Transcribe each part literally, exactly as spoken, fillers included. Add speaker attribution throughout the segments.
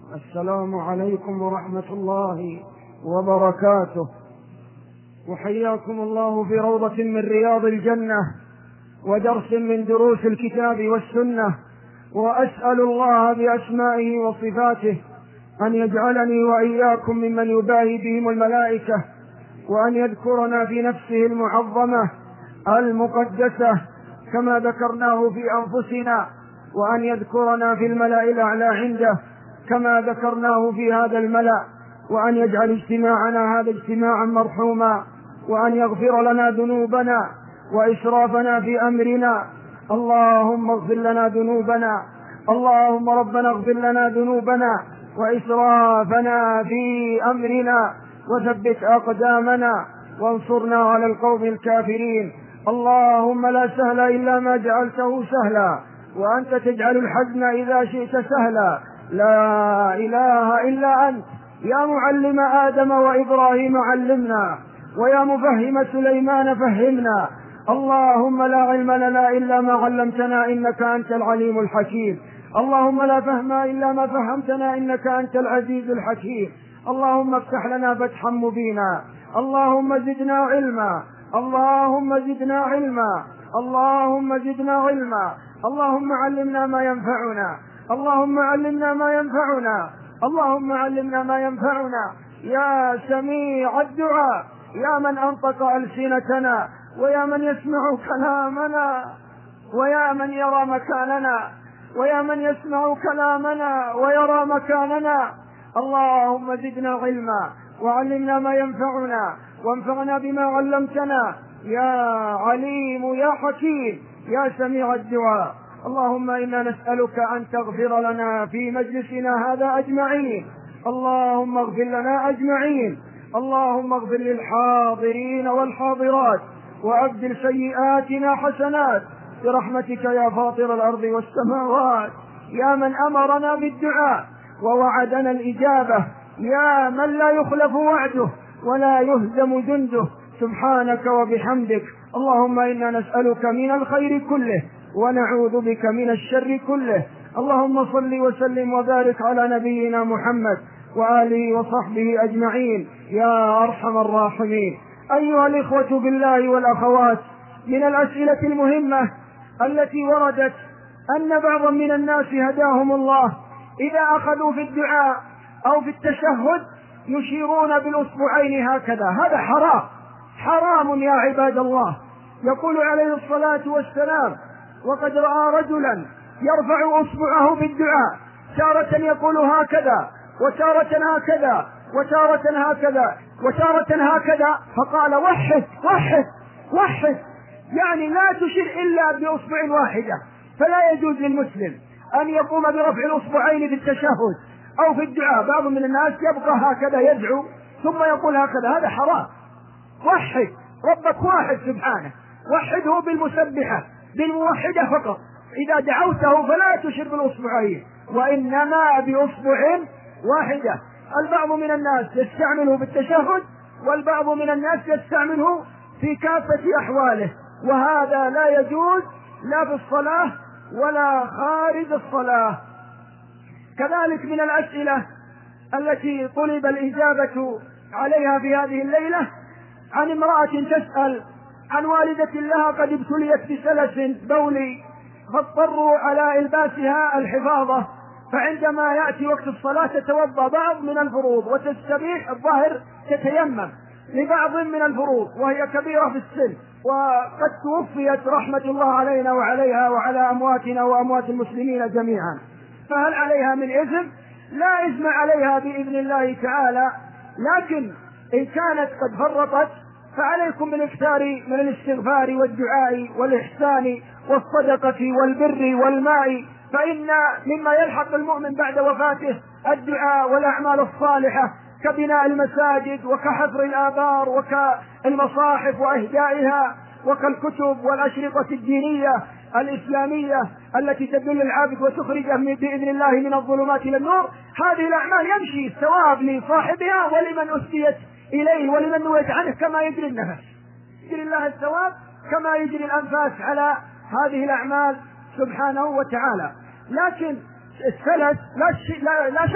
Speaker 1: السلام عليكم ورحمة الله وبركاته، وحياكم الله في روضة من رياض الجنة ودرس من دروس الكتاب والسنة، وأسأل الله بأسمائه وصفاته أن يجعلني وإياكم ممن يباهي بهم الملائكة، وأن يذكرنا في نفسه المعظمة المقدسة كما ذكرناه في أنفسنا، وأن يذكرنا في الملأ الأعلى عنده كما ذكرناه في هذا الملأ، وأن يجعل اجتماعنا هذا اجتماعا مرحوما، وأن يغفر لنا ذنوبنا وإسرافنا في أمرنا. اللهم اغفر لنا ذنوبنا، اللهم ربنا اغفر لنا ذنوبنا وإسرافنا في أمرنا، وثبت أقدامنا وانصرنا على القوم الكافرين. اللهم لا سهل إلا ما جعلته سهلا، وأنت تجعل الحزن إذا شئت سهلا. لا إله إلا أنت يا معلم آدم وإبراهيم علمنا، ويا مفهم سليمان فهمنا. اللهم لا علم لنا إلا ما علمتنا إنك أنت العليم الحكيم. اللهم لا فهم إلا ما فهمتنا إنك أنت العزيز الحكيم. اللهم افتح لنا فتحا مبينا، اللهم زدنا علما، اللهم زدنا علما، اللهم زدنا علما. اللهم علمنا ما ينفعنا، اللهم علمنا ما ينفعنا، اللهم علمنا ما ينفعنا. يا سميع الدعاء، يا من أنطق ألسنتنا، ويا من يسمع كلامنا، ويا من يرى مكاننا، ويا من يسمع كلامنا ويرى مكاننا. اللهم زدنا علما وعلمنا ما ينفعنا، وانفعنا بما علمتنا يا عليم يا حكيم يا سميع الدعاء. اللهم إنا نسألك أن تغفر لنا في مجلسنا هذا أجمعين، اللهم اغفر لنا أجمعين. اللهم اغفر للحاضرين والحاضرات، وأبدل سيئاتنا حسنات برحمتك يا فاطر الأرض والسماوات، يا من أمرنا بالدعاء ووعدنا الإجابة، يا من لا يخلف وعده ولا يهزم جنده. سبحانك وبحمدك. اللهم إنا نسألك من الخير كله ونعوذ بك من الشر كله. اللهم صل وسلم وبارك على نبينا محمد وآله وصحبه أجمعين يا أرحم الراحمين. أيها الإخوة بالله والأخوات، من الأسئلة المهمة التي وردت أن بعضا من الناس هداهم الله إذا أخذوا في الدعاء أو في التشهد يشيرون بالأصبعين هكذا. هذا حرام، حرام يا عباد الله. يقول عليه الصلاة والسلام: وقد رأى رجلا يرفع أصبعه في الدعاء، تارة يقول هكذا وتارة هكذا وتارة هكذا وتارة هكذا، فقال: وحد وحد وحد، يعني لا تشير إلا بأصبع واحدة. فلا يجوز للمسلم أن يقوم برفع الأصبعين في التشهد أو في الدعاء. بعض من الناس يبقى هكذا يدعو ثم يقول هكذا، هذا حرام. وحد ربك واحد سبحانه، وحده بالمسبحة بالموحدة فقط. إذا دعوته فلا تشر بالأصبعين، وإنما بأصبع واحدة. البعض من الناس يستعمله في التشهد، والبعض من الناس يستعمله في كافة أحواله، وهذا لا يجوز لا في الصلاة ولا خارج الصلاة. كذلك من الأسئلة التي طلب الإجابة عليها في هذه الليلة عن امرأة تسأل عن والدة لها قد ابتليت بسلس بولي، فاضطروا على إلباسها الحفاظة، فعندما يأتي وقت الصلاة تتوضأ بعض من الفروض وتستبيح الظهر تتيمم لبعض من الفروض، وهي كبيرة في السن وقد توفيت رحمة الله علينا وعليها وعلى أمواتنا وأموات المسلمين جميعا. فهل عليها من إثم؟ لا إثم عليها بإذن الله تعالى، لكن إن كانت قد فرطت فعليكم بالاكثار من الاستغفار والدعاء والإحسان والصدقة والبر والماء، فإن مما يلحق المؤمن بعد وفاته الدعاء والأعمال الصالحة كبناء المساجد وكحفر الآبار وكالمصاحف وإهدائها وكالكتب والأشرطة الدينية الإسلامية التي تدل العابد وتخرجه بإذن الله من الظلمات إلى النور. هذه الأعمال يمشي الثواب لصاحبها ولمن أسديت إليه ولمن نويت عنه كما يجري النفس، يجري الله الثواب كما يجري الأنفاس على هذه الأعمال سبحانه وتعالى. لكن السلس لا, لا, لا شك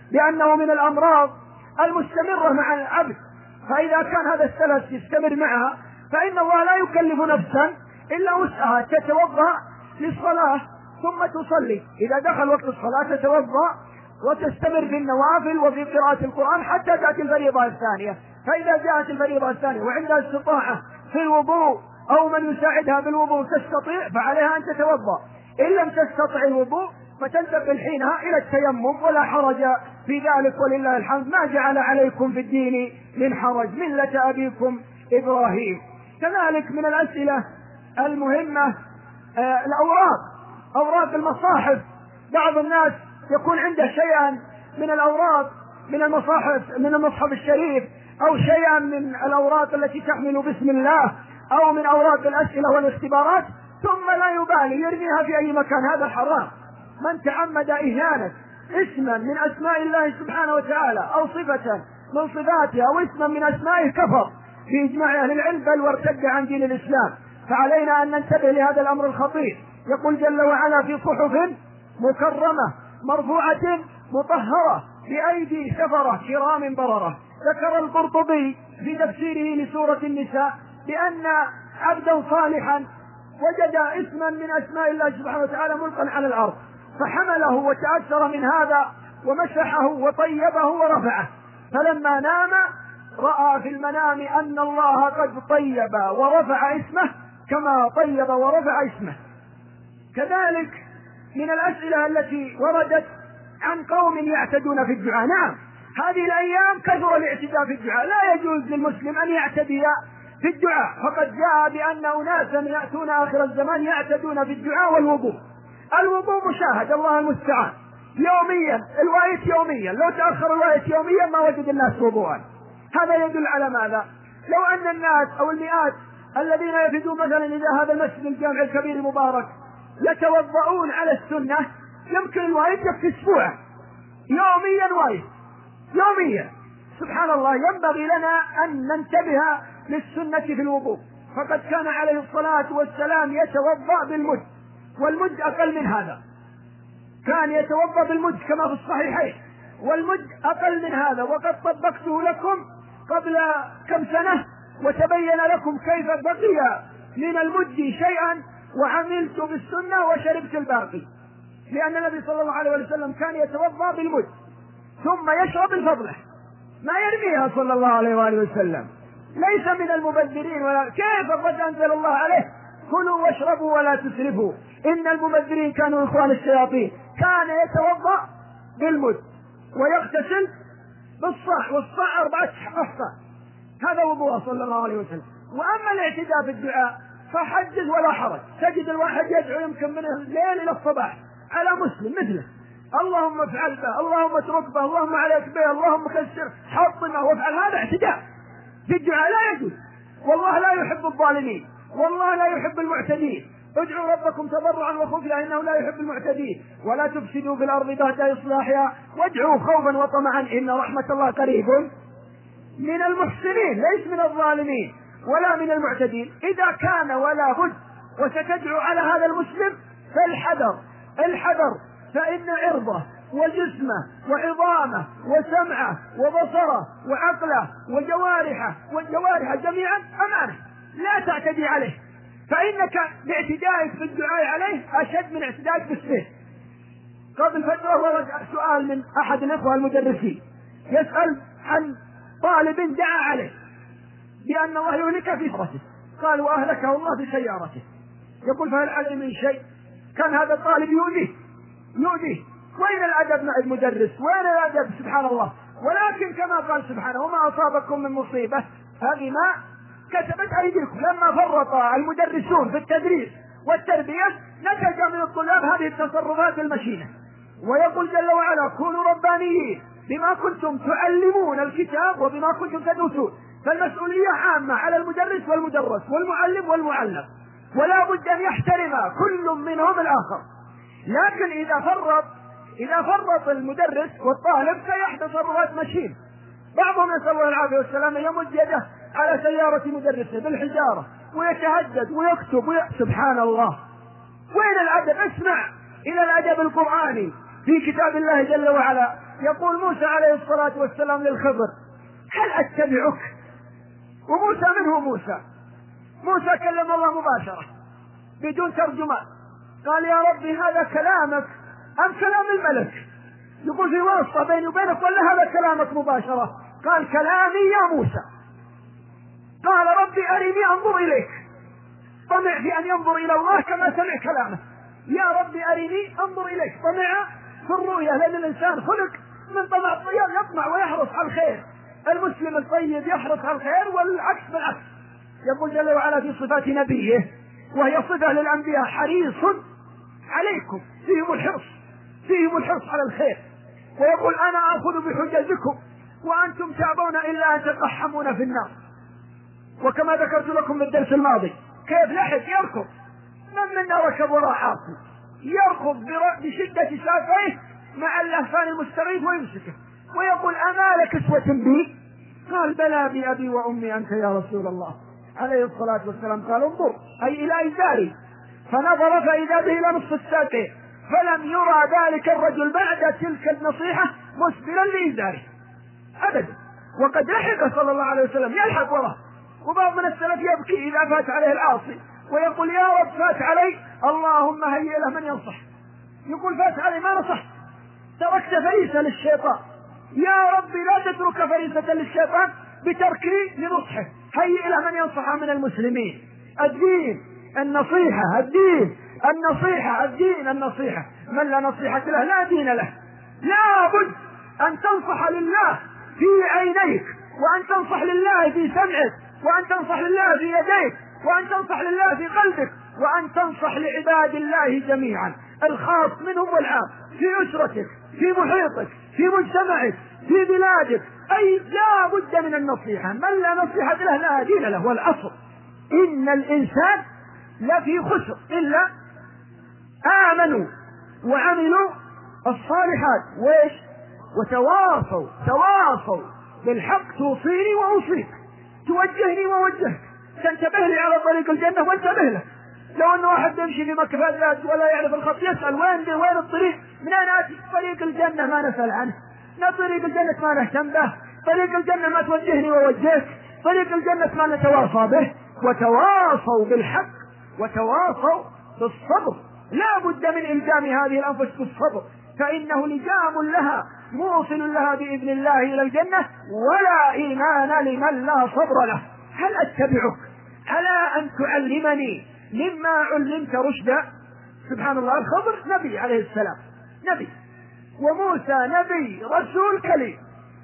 Speaker 1: لأنه من الأمراض المستمرة مع العبد، فإذا كان هذا السلس يستمر معها فإن الله لا يكلف نفسا إلا وسعها، تتوضأ للصلاة ثم تصلي، إذا دخل وقت الصلاة تتوضأ وتستمر في النوافل وفي قراءة القرآن حتى تأتي الفريضة الثانية. فإذا جاءت الفريضة الثانية وعندها استطاعة في الوضوء أو من يساعدها بالوضوء تستطيع فعليها أن تتوضأ، إن لم تستطع الوضوء فتنتقل حينها إلى التيمم، ولا حرج في ذلك ولله الحمد، ما جعل عليكم في الدين من حرج، ملة أبيكم إبراهيم. كذلك من الأسئلة المهمة آه الأوراق، أوراق المصاحف. بعض الناس يكون عنده شيئا من الأوراق من المصاحف من المصحف الشريف أو شيئا من الأوراق التي تحمل باسم الله أو من أوراق الأسئلة والاختبارات ثم لا يبالي يرميها في أي مكان، هذا حرام. من تعمد إهانة اسما من أسماء الله سبحانه وتعالى أو صفة من صفاته أو اسما من أسمائه كفر بإجماع أهل العلم بل وارتد عن دين الإسلام. فعلينا أن ننتبه لهذا الأمر الخطير. يقول جل وعلا في صحف مكرمة مرفوعة مطهرة بأيدي سفرة كرام بررة. ذكر القرطبي في تفسيره لسورة النساء بأن عبدا صالحا وجد اسما من أسماء الله سبحانه وتعالى ملقا على الأرض فحمله وتأثر من هذا ومسحه وطيبه ورفعه، فلما نام رأى في المنام أن الله قد طيب ورفع اسمه كما طيب ورفع اسمه. كذلك من الأسئلة التي وردت عن قوم يعتدون في الدعاء. نعم، هذه الأيام كثر الاعتداء في الدعاء، لا يجوز للمسلم أن يعتدي في الدعاء، فقد جاء بأن أناسا يأتون آخر الزمان يعتدون في الدعاء والوضوء. الوضوء مشاهد، الله المستعان، يوميا الوايت يوميا، لو تأخر الوايت يوميا ما وجد الناس وضوءا. هذا يدل على ماذا؟ لو أن الناس أو المئات الذين يفدون مثلا إلى هذا المسجد الجامع الكبير المبارك يتوضؤون على السنة يمكن الوايت يكفي أسبوع، يوميا وايت يوميا. سبحان الله، ينبغي لنا أن ننتبه للسنة في الوضوء، فقد كان عليه الصلاة والسلام يتوضأ بالمد، والمد أقل من هذا، كان يتوضأ بالمد كما في الصحيحين، والمد أقل من هذا، وقد طبقته لكم قبل كم سنة وتبين لكم كيف بقي من المد شيئا وعملت بالسنة وشربت الباقي، لأن النبي صلى الله عليه وسلم كان يتوضأ بالمد ثم يشرب الفضلة ما يرميها صلى الله عليه وآله وسلم. ليس من المبذرين، ولا كيف قد أنزل الله عليه كلوا واشربوا ولا تسرفوا إن المبذرين كانوا إخوان الشياطين. كان يتوضأ بالمد ويغتسل بالصاع، والصاع أربعة أحصى، هذا وضوءه صلى الله عليه وسلم. وأما الاعتداء في الدعاء فحدث ولا حرج، تجد الواحد يدعو يمكن من الليل إلى الصباح على مسلم مثله، اللهم افعل به، اللهم اترك به، اللهم عليك به، اللهم كسر حطمه وافعل. هذا اعتداء في الدعاء لا يجوز، والله لا يحب الظالمين، والله لا يحب المعتدين. ادعوا ربكم تضرعا وخفيا انه لا يحب المعتدين، ولا تفسدوا في الارض بعد اصلاحها وادعوا خوفا وطمعا ان رحمة الله قريب من المحسنين، ليس من الظالمين ولا من المعتدين. اذا كان ولا بد وستدعو على هذا المسلم فالحذر الحذر، فإن عرضه وجسمه وعظامه وسمعه وبصره وعقله وجوارحه والجوارح جميعا أمانة، لا تعتدي عليه، فإنك باعتدائك في الدعاء عليه أشد من اعتدائك بالسيف. قبل فترة ورد سؤال من أحد الإخوة المدرسين يسأل عن طالب دعا عليه بأن الله يهلك في سيارته، قال وأهلكه الله في سيارته. يقول فهل عليه من شيء؟ كان هذا الطالب يؤذيه يؤذيه وين الأدب مع المدرس؟ وين الأدب؟ سبحان الله. ولكن كما قال سبحانه وما أصابكم من مصيبة هذه ما كتبت أيديكم. لما فرط المدرسون في التدريس والتربية نتج من الطلاب هذه التصرفات المشينة. ويقول جل وعلا كونوا ربانيين بما كنتم تعلمون الكتاب وبما كنتم تدرسون. فالمسؤولية عامة على المدرس والمدرس والمعلم والمعلم، ولا بد أن يحترم كل منهم الآخر. لكن إذا فرط إذا فرط المدرس والطالب سيحدث تصرفات مشين. بعضهم نسأل الله العافية والسلام يمد يده على سيارة مدرسه بالحجارة ويتهدد ويكتب وي... سبحان الله. وين الأدب؟ اسمع إلى الأدب القرآني في كتاب الله جل وعلا يقول موسى عليه الصلاة والسلام للخضر: هل أتبعك؟ وموسى منه موسى موسى كلم الله مباشرة بدون ترجمان. قال: يا ربي هذا كلامك أم كلام الملك؟ يقول: في واسطة بيني وبينك ولا هذا كلامك مباشرة؟ قال: كلامي يا موسى. قال: ربي أرني أنظر إليك. طمع في أن ينظر إلى الله كما سمع كلامه. يا ربي أرني أنظر إليك. طمع في الرؤية، لأن الإنسان خلق من طمع الطيب، يطمع ويحرص على الخير. المسلم الطيب يحرص على الخير والعكس بالعكس. يقول جل وعلا في صفات نبيه، وهي صفة للأنبياء: حريص عليكم. فيهم الحرص فيهم الحرص على الخير. ويقول: أنا آخذ بحججكم وأنتم تأبون إلا أن تقحمون في النار. وكما ذكرت لكم بالدرس الماضي كيف لحق يركض من منا ركب وراء عاصي، يركض بشدة ساقيه مع اللهفان المستغيث ويمسكه ويقول: أما لك كسوة بي؟ قال: بلى بأبي وأمي أنت يا رسول الله. عليه الصلاة والسلام قال: انظر، أي إلى إزاري. فنظر فإذا به إلى نصف الساقين، فلم يرى ذلك الرجل بعد تلك النصيحة مسبلا لإزاره أبدا. وقد لحق صلى الله عليه وسلم يلحق وراه. وبعض من السلف يبكي إذا فات عليه العاصي ويقول: يا رب فات علي، اللهم هيئ له من ينصح. يقول: فات علي ما نصح، تركت فريسة للشيطان. يا رب لا تترك فريسة للشيطان بتركي لنصحه، هيئ له من ينصح من المسلمين. الدين النصيحة، الدين النصيحة، الدين النصيحة. من لا نصيحة له لا دين له. لا بد أن تنصح لله في عينيك، وأن تنصح لله في سمعك، وأن تنصح لله في يديك، وأن تنصح لله في قلبك، وأن تنصح لعباد الله جميعا، الخاص منهم والعام، في أسرتك، في محيطك، في مجتمعك، في بلادك. أي لا بد من النصيحة. من لا نصيحة له لا دين له. والعصر إن الإنسان لفي خسر إلا آمنوا وعملوا الصالحات وإيش وتواصوا تواصوا بالحق. توصيني وأوصيك، توجهني ووجهك، تنتبه لي على طريق الجنة وانتبه له. لو أن واحد يمشي في مكة ولا يعرف الخط يسأل: وين وين الطريق؟ من أين آتي؟ طريق الجنة ما نسأل عنه. لا، طريق الجنة ما نهتم به. طريق الجنة ما توجهني ووجهك. طريق الجنة ما نتواصى به. وتواصوا بالحق وتواصوا بالصبر. لا بد من إلزام هذه الأنفس بالصبر، فإنه لجام لها موصل لها بإذن الله إلى الجنة، ولا إيمان لمن لا صبر له. هل أتبعك على أن تعلمني مما علمت رشدا؟ سبحان الله. الخضر نبي عليه السلام، نبي، وموسى نبي رسول كليم،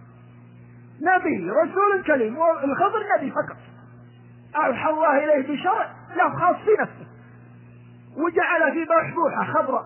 Speaker 1: نبي رسول كليم. والخضر نبي فقط أوحى الله إليه بشرع له خاص في نفسه، وجعل في بحبوحة خضراء،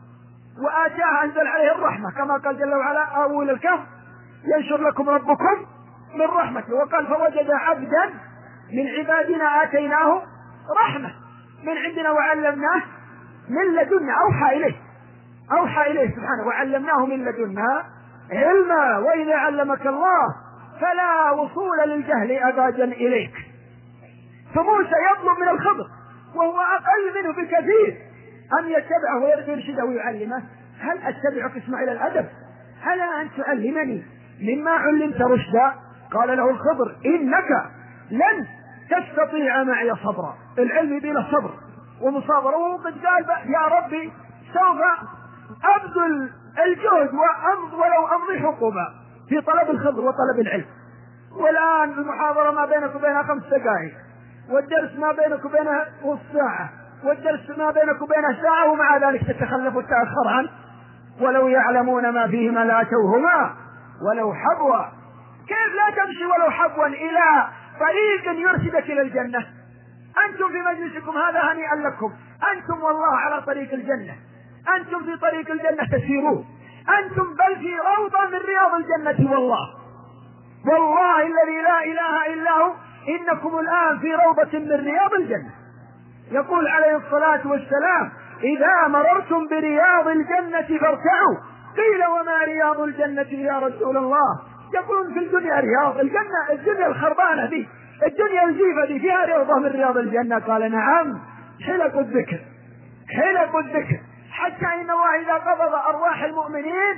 Speaker 1: وآتاه أنزل عليه الرحمة كما قال جل وعلا: آووا إلى الكهف ينشر لكم ربكم من رحمته. وقال: فوجد عبدا من عبادنا آتيناه رحمة من عندنا وعلمناه من لدنا. أوحى إليه أوحى إليه سبحانه: وعلمناه من لدنا علما وإذا علمك الله فلا وصول للجهل أبدا إليك. فموسى يطلب من الخضر وهو أقل منه بكثير أن يتبعه ويرشده ويعلمه. هل أتبعك؟ اسمع إلى الأدب. هل أن تعلمني مما علمت رشدا؟ قال له الخضر: إنك لن تستطيع معي صبرا. العلم بلا صبر ومصابرة. وقد قال: يا ربي سوف أبذل الجهد وأمض ولو أمضي حقوبا في طلب الخضر وطلب العلم. والآن المحاضرة ما بينك وبينها خمس دقائق، والدرس ما بينك وبينها نص ساعة، والدرس ما بينك وبينها ساعة، ومع ذلك تتخلف وتتأخر عنه. ولو يعلمون ما فيهما لاتوهما ولو حبوا. كيف لا تمشي ولو حبوا إلى طريق يرشدك إلى الجنة؟ أنتم في مجلسكم هذا هنيئا لكم، أنتم والله على طريق الجنة، أنتم في طريق الجنة تسيرون، أنتم بل في روضة من رياض الجنة. والله والله الذي لا إله إلا هو إنكم الآن في روضة من رياض الجنة. يقول عليه الصلاة والسلام: إذا مررتم برياض الجنة فارتعوا. قيل: وما رياض الجنة يا رسول الله؟ يقولون: في الدنيا رياض الجنة، الدنيا الخربانة دي، الدنيا الجيفة دي فيها روضة من رياض الجنة. قال: نعم، حلق الذكر، حلق الذكر، حتى إن الله إذا قبض أرواح المؤمنين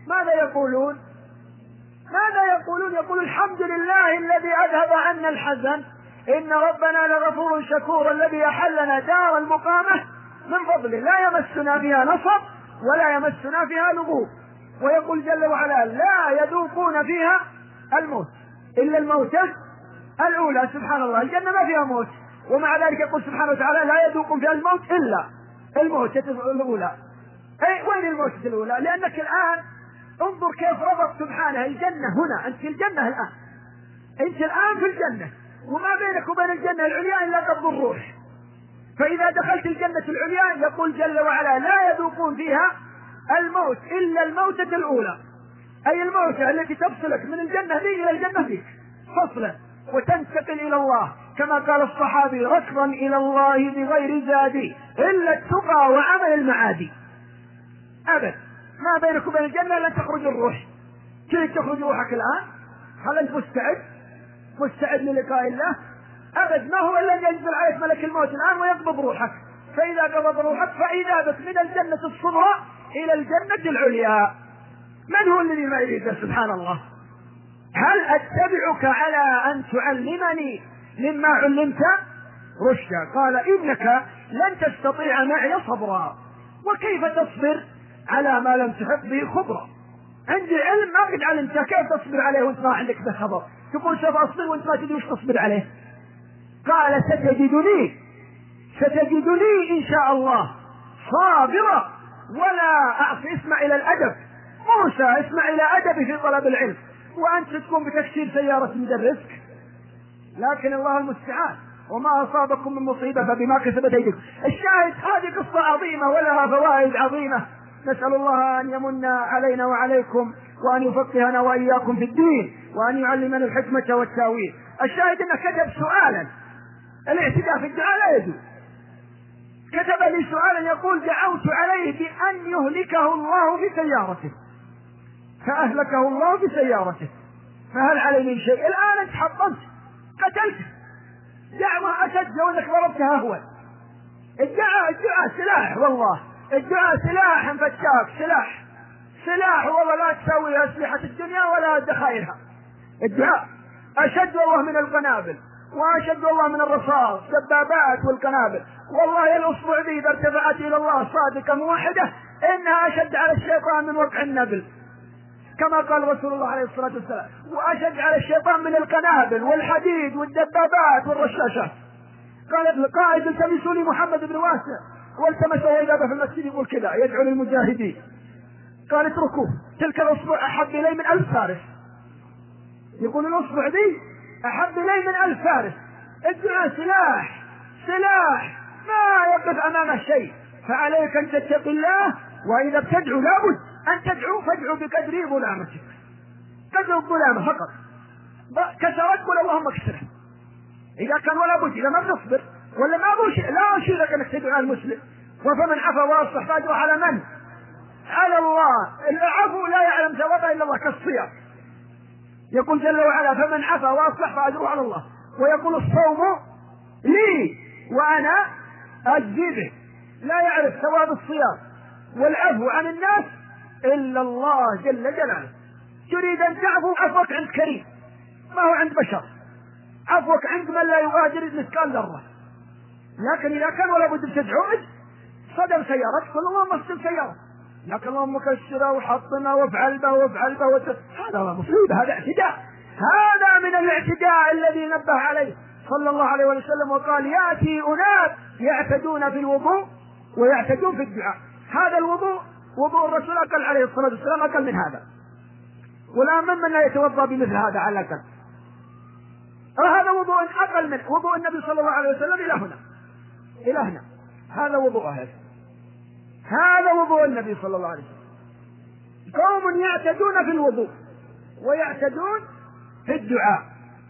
Speaker 1: ماذا يقولون؟ ماذا يقولون؟ يقول الحمد لله الذي أذهب عنا الحزن، إن ربنا لغفور شكور الذي أحلنا دار المقامة من فضله لا يمسنا فيها نصب ولا يمسنا فيها لغوب. ويقول جل وعلا لا يذوقون فيها الموت إلا الموتة الأولى. سبحان الله، الجنة ما فيها موت، ومع ذلك يقول سبحانه وتعالى لا يذوقون فيها الموت إلا الموتة الأولى. أي وين الموتة الأولى؟ لأنك الآن انظر كيف ربط سبحانه الجنة هنا، أنت في الجنة الآن، أنت الآن في الجنة، وما بينك وبين الجنة العليا إلا قبض الروح. فإذا دخلت الجنة العليا يقول جل وعلا لا يذوقون فيها الموت إلا الموتة الأولى، أي الموتة التي تفصلك من الجنة ذي إلى الجنة ذيك فصلا، وتنتقل إلى الله كما قال الصحابي ركضا إلى الله بغير زادي إلا التقى وعمل المعادي. أبد ما بينك وبين الجنة لن تخرج الروح. كيف تخرج روحك الآن؟ هل أنت مستعد مستعد للقاء الله؟ أبد، ما هو الذي ينزل عليك ملك الموت الآن ويقبض روحك، فإذا قبض روحك فإذا بك من الجنة الصغرى إلى الجنة العليا. من هو الذي ما يريد؟ سبحان الله. هل أتبعك على أن تعلمني مما علمت رشدا؟ قال إنك لن تستطيع معي صبرا، وكيف تصبر على ما لم تحط به خبرا؟ عندي علم ما قد علمته، كيف تصبر عليه وانت ما عندك به خبر؟ تقول سوف أصبر وانت ما تدري وش تصبر عليه. قال ستجدني ستجدني إن شاء الله صابرا ولا أعصي. اسمع إلى الأدب، موسى اسمع إلى أدب في طلب العلم، وأنت تكون بتكسير سيارة مدرسك، لكن الله المستعان، وما أصابكم من مصيبة فبما كسبت أيديكم. الشاهد هذه قصة عظيمة ولها فوائد عظيمة، نسأل الله أن يمن علينا وعليكم وأن يفقهنا وإياكم في الدين وأن يعلمنا الحكمة والتأويل. الشاهد أنه كتب سؤالا، الاعتداء في الدعاء لا يجوز. كتب لي سؤالا يقول دعوت عليه بأن يهلكه الله بسيارته، فأهلكه الله بسيارته، فهل علي من شيء؟ الآن انت حطمت قتلت، دعوة أشد لو انك ضربتها أهون. الدعاء الدعاء سلاح، والله الدعاء سلاح فتاك، سلاح سلاح والله لا تسوي أسلحة الدنيا ولا ذخائرها. الدعاء أشد والله من القنابل، وأشد والله من الرصاص، دبابات والقنابل. والله الأصبع ذي إذا ارتفعت إلى الله صادقة موحدة إنها أشد على الشيطان من وقع النبل، كما قال رسول الله عليه الصلاة والسلام، وأشد على الشيطان من القنابل والحديد والدبابات والرشاشات. قال القائد التمسوا لي محمد بن واسع، والتمسوا إذا في المسجد يقول كذا يدعو للمجاهدين، قال اتركوه، تلك الأصبع أحب إلي من ألف فارس. يقول الأصبع ذي أحب إلي من ألف فارس. الدعاء سلاح سلاح ما يقف أمامه شيء، فعليك أن تتقي الله، وإذا بتدعو لابد أن تدعو، فادعو بقدر ظلامتك، تدعو الظلامة فقط، كسرت قل اللهم اكسره إذا كان، ولا بد إذا ما تصبر ولا ما بوش لا أشيرك أنك تدعو المسلم. وفمن عفا وأصلح فأجره على من؟ على الله. العفو لا يعلم ثوابه إلا الله كالصيام. يقول جل وعلا فمن عفا وأصلح فأجره على الله. ويقول الصوم لي وأنا أجزي به. لا يعرف ثواب الصيام والعفو عن الناس إلا الله جل جلاله. تريد أن تعفو، عفوك عند كريم ما هو عند بشر، عفوك عند من لا يغادر مثقال ذرة. لكن إذا كان ولا بد تدعو صدر سيارتك قل اللهم اغسل سيارة، لكن اللهم مكسرة وحطنا وافعل به وافعل به وت... هذا مصيبة، هذا اعتداء، هذا من الاعتداء الذي نبه عليه صلى الله عليه وسلم وقال يأتي أناس يعتدون في الوضوء ويعتدون في الدعاء. هذا الوضوء وضوء الرسول أقل عليه الصلاة والسلام، أقل من هذا، ولا من من لا يتوضأ بمثل هذا على الأقل. هذا وضوء أقل من وضوء النبي صلى الله عليه وسلم إلى هنا إلى هنا. هذا وضوء هذا هذا وضوء النبي صلى الله عليه وسلم. قوم يعتدون في الوضوء ويعتدون في الدعاء.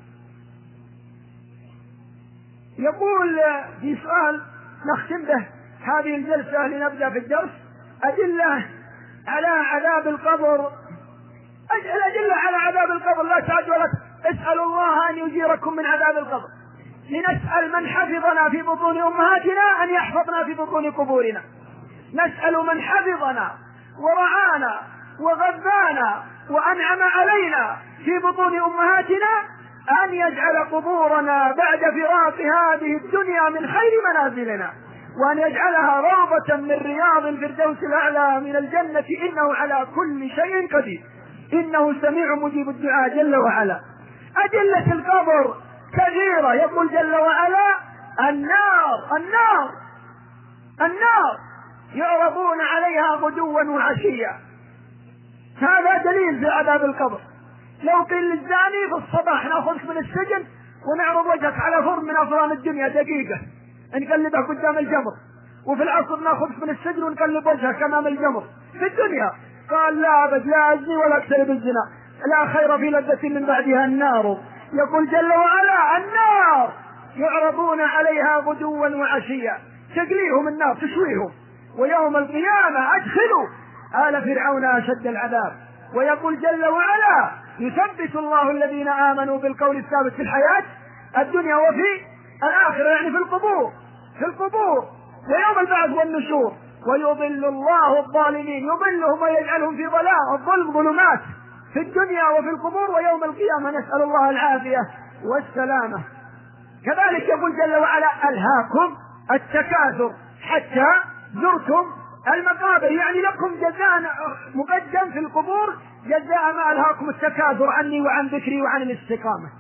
Speaker 1: يقول في سؤال نختم به هذه الجلسة لنبدأ في الدرس: أدلة على عذاب القبر. الأدلة على عذاب القبر لا تعد ولا اسألوا الله أن يجيركم من عذاب القبر. لنسأل من حفظنا في بطون أمهاتنا أن يحفظنا في بطون قبورنا. نسأل من حفظنا ورعانا وغذانا وأنعم علينا في بطون أمهاتنا أن يجعل قبورنا بعد فراق هذه الدنيا من خير منازلنا، وأن يجعلها روضة من رياض الفردوس الأعلى من الجنة، إنه على كل شيء قدير، إنه سميع مجيب الدعاء جل وعلا. أدلة القبر كثيرة، يقول جل وعلا: النار النار النار يعرضون عليها غدوا وعشيا. هذا دليل في عذاب القبر. لو قيل للزاني في الصباح ناخذك من السجن ونعرض وجهك على فرن من أفران الدنيا دقيقة نقلبك قدام الجمر، وفي العصر ناخذك من السجن ونقلب وجهك أمام الجمر في الدنيا، قال: لا أبد، لا أزني ولا أقترب الزنا، لا خير في لذة من بعدها النار. يقول جل وعلا: النار يعرضون عليها غدوا وعشيا، تقليهم النار تشويهم. ويوم القيامة أدخلوا آل فرعون أشد العذاب. ويقول جل وعلا: يثبت الله الذين آمنوا بالقول الثابت في الحياة الدنيا وفي الآخرة، يعني في القبور في القبور ويوم البعث والنشور. ويضل الله الظالمين، يضلهم ويجعلهم في ضلال، الظلم ظلمات في الدنيا وفي القبور ويوم القيامة، نسأل الله العافية والسلامة. كذلك يقول جل وعلا: ألهاكم التكاثر حتى زرتم المقابر، يعني لكم جزاء مقدم في القبور، جزاء ما ألهاكم التكاثر عني وعن ذكري وعن الاستقامة.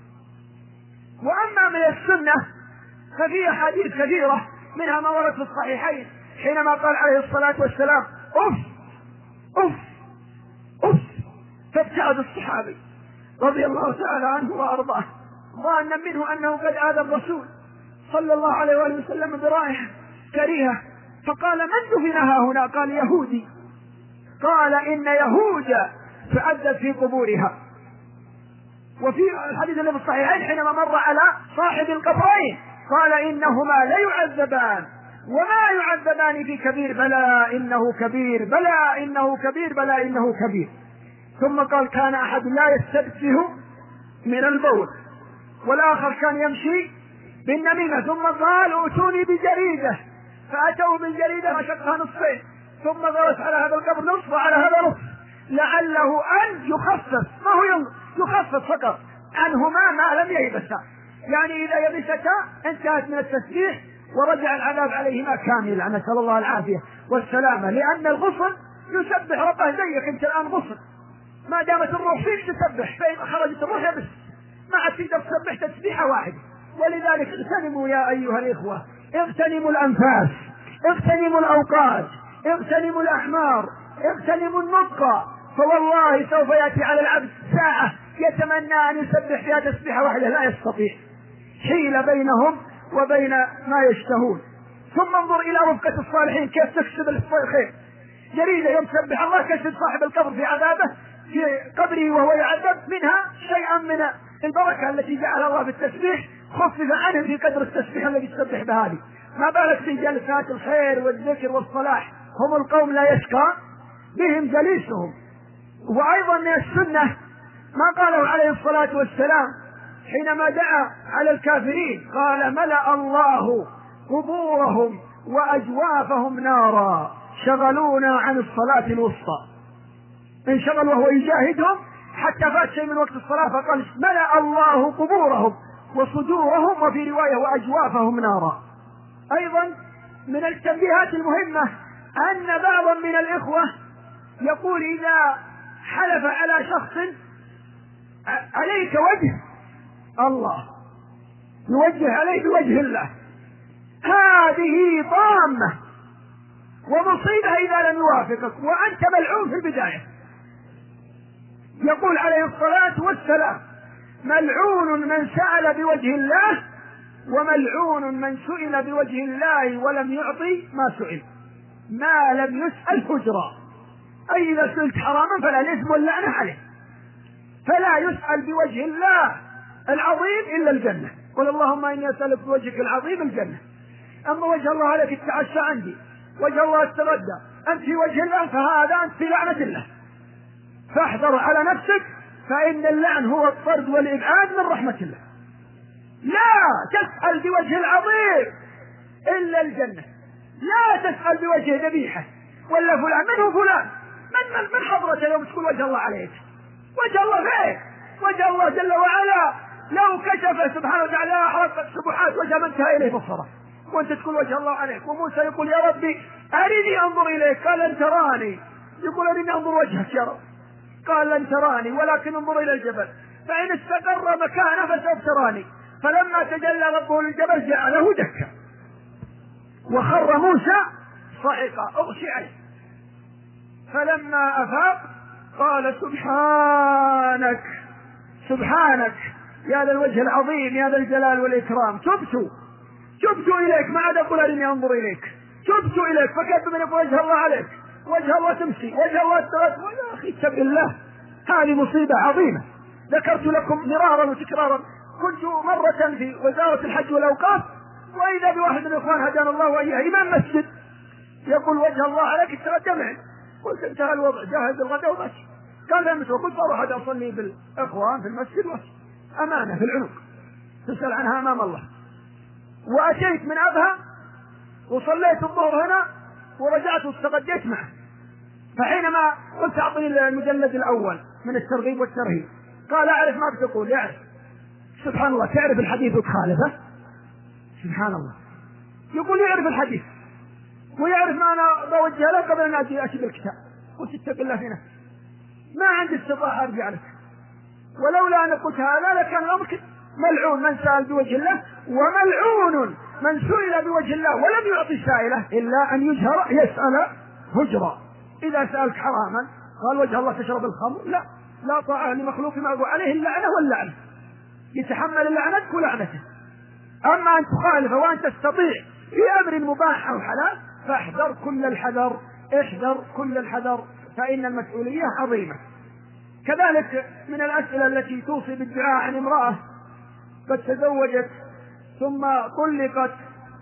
Speaker 1: وأما من السنة ففي أحاديث كثيرة، منها ما ورد في الصحيحين حينما قال عليه الصلاة والسلام: أف أف أف، فابتعد الصحابي رضي الله تعالى عنه وأرضاه ظانا منه أنه قد آذى الرسول صلى الله عليه وآله وسلم برائحة كريهة، فقال: من دفنها هنا؟ قال: يهودي. قال: إن يهودا تعذب في قبورها. وفي الحديث الذي في الصحيحين حينما مر على صاحب القبرين قال: إنهما لا يعذبان وما يعذبان في كبير، بلى إنه كبير، بلى إنه كبير، بلى إنه كبير. ثم قال: كان أحد لا يستبسه من البول، والآخر كان يمشي بالنميمة. ثم قال: ائتوني بجريدة، فأتوا بالجريدة فشقها نصفين، ثم غرس على هذا القبر نصف وعلى هذا نصف، لعله أن يخفف، ما هو يخفف فقط عنهما ما لم ييبسا، يعني إذا يبستا انتهت من التسبيح ورجع العذاب عليهما كاملا، نسأل الله العافية والسلامة. لأن الغصن يسبح ربه زيك انت الآن غصن، ما دامت الروح فيك تسبح، فإن خرجت الروح يبس ما عاد تقدر تسبح تسبيحة واحدة. ولذلك اغتنموا يا أيها الإخوة، اغتنموا الأنفاس، اغتنموا الأوقات، اغتنموا الأحمار، اغتنموا النطق، فوالله سوف يأتي على العبد ساعة يتمنى أن يسبح فيها تسبيحة واحدة لا يستطيع، حيل بينهم وبين ما يشتهون. ثم انظر إلى رفقة الصالحين كيف تكسب الخير. جريدة يوم تسبح الله كسب صاحب القبر في عذابه في قبره وهو يعذب منها شيئا من البركة التي جعلها الله بالتسبيح، خفف عنه في قدر التسبيح الذي تسبح بهذه. ما بالك في جلسات الخير والذكر والصلاح، هم القوم لا يشقى بهم جليسهم. وأيضا من السنة ما قاله عليه الصلاة والسلام حينما دعا على الكافرين، قال: ملأ الله قبورهم وأجوافهم نارا شغلونا عن الصلاة الوسطى. انشغل وهو يجاهدهم حتى فات شيء من وقت الصلاة، فقال: ملأ الله قبورهم وصدورهم، وفي رواية وأجوافهم نارا. أيضا من التنبيهات المهمة أن بعضا من الإخوة يقول: إذا حلف على شخص عليك وجه الله، يوجه عليه بوجه الله، هذه طامة ومصيبة إذا لم يوافقك، وأنت ملعون في البداية. يقول عليه الصلاة والسلام: ملعون من سأل بوجه الله، وملعون من سئل بوجه الله ولم يعطي ما سئل، ما لم يسأل فجرا. أي إذا سئلت حراما فلا الإثم واللعنة عليه، فلا يسأل بوجه الله العظيم إلا الجنة. قل اللهم إني أسألك بوجهك العظيم الجنة. أما وجه الله لك التعشى عندي، وجه الله استردى، أنت في وجه الله فهذا أنت في لعنة الله، فاحذر على نفسك، فإن اللعن هو الطرد والإبعاد من رحمة الله. لا تسأل بوجه العظيم إلا الجنة، لا تسأل بوجه ذبيحة ولا فلان، من هو فلان؟ ما من, من حضرته يوم تقول وجه الله عليك؟ وجه الله فيك، وجه الله جل وعلا لو كشف سبحانه وتعالى أحرقت سبحات وجه من انتهى إليه بصره، وأنت تقول وجه الله عليك. وموسى يقول يا ربي أرني أنظر إليك، قال لن تراني. يقول أرني أنظر وجهك يا رب، قال لن تراني ولكن انظر إلى الجبل فإن استقر مكانه فسوف تراني. فلما تجلى ربه للجبل جعله دكا وخر موسى صعقا أغشي عليه. فلما أفاق قال سبحانك سبحانك يا ذا الوجه العظيم يا ذا الجلال والإكرام، تبت تبت إليك، ما عاد أقول أرني أنظر إليك، تبت إليك. فكيف من يقول وجه الله عليك؟ وجه الله تمشي، وجه الله التوسل. يا أخي اتق الله، هذه مصيبة عظيمة. ذكرت لكم مرارا وتكرارا، كنت مرة في وزارة الحج والأوقاف وإذا بواحد من الإخوان هدانا الله وإياه إمام مسجد يقول وجه الله عليك اتغدى معي. قلت انتهى الوضع، جاهز الغداء وماشي. قال لا مسوى، قلت أروح أصلي بالإخوان في المسجد واشي أمانة في العنق تسأل عنها أمام الله. وأتيت من أبها وصليت الظهر هنا ورجعت واستغديت معه. فحينما قلت أعطني المجلد الأول من الترغيب والترهيب قال أعرف ما بتقول. يعرف سبحان الله، تعرف الحديث وتخالفه سبحان الله. يقول يعرف الحديث ويعرف ما أنا بوجه له قبل أن أجي أشد الكتاب. قلت اتق الله هنا، ما عندي استطاعة أرجع لك، ولولا أن قلت هذا لكان الأمر ملعون من سأل بوجه الله وملعون من سئل بوجه الله ولم يعطي سائله إلا أن يجهر يسأل هجرا. إذا سألك حراما قال وجه الله تشرب الخمر، لا لا طاعة لمخلوق ما يقول عليه اللعنة واللعنة، يتحمل اللعنتك ولعنته. أما أن تخالف وأن تستطيع في أمر مباح أو حلال فاحذر كل الحذر، احذر كل الحذر، فإن المسؤولية عظيمة. كذلك من الأسئلة التي توصي بالدعاء عن امرأة قد تزوجت ثم طلقت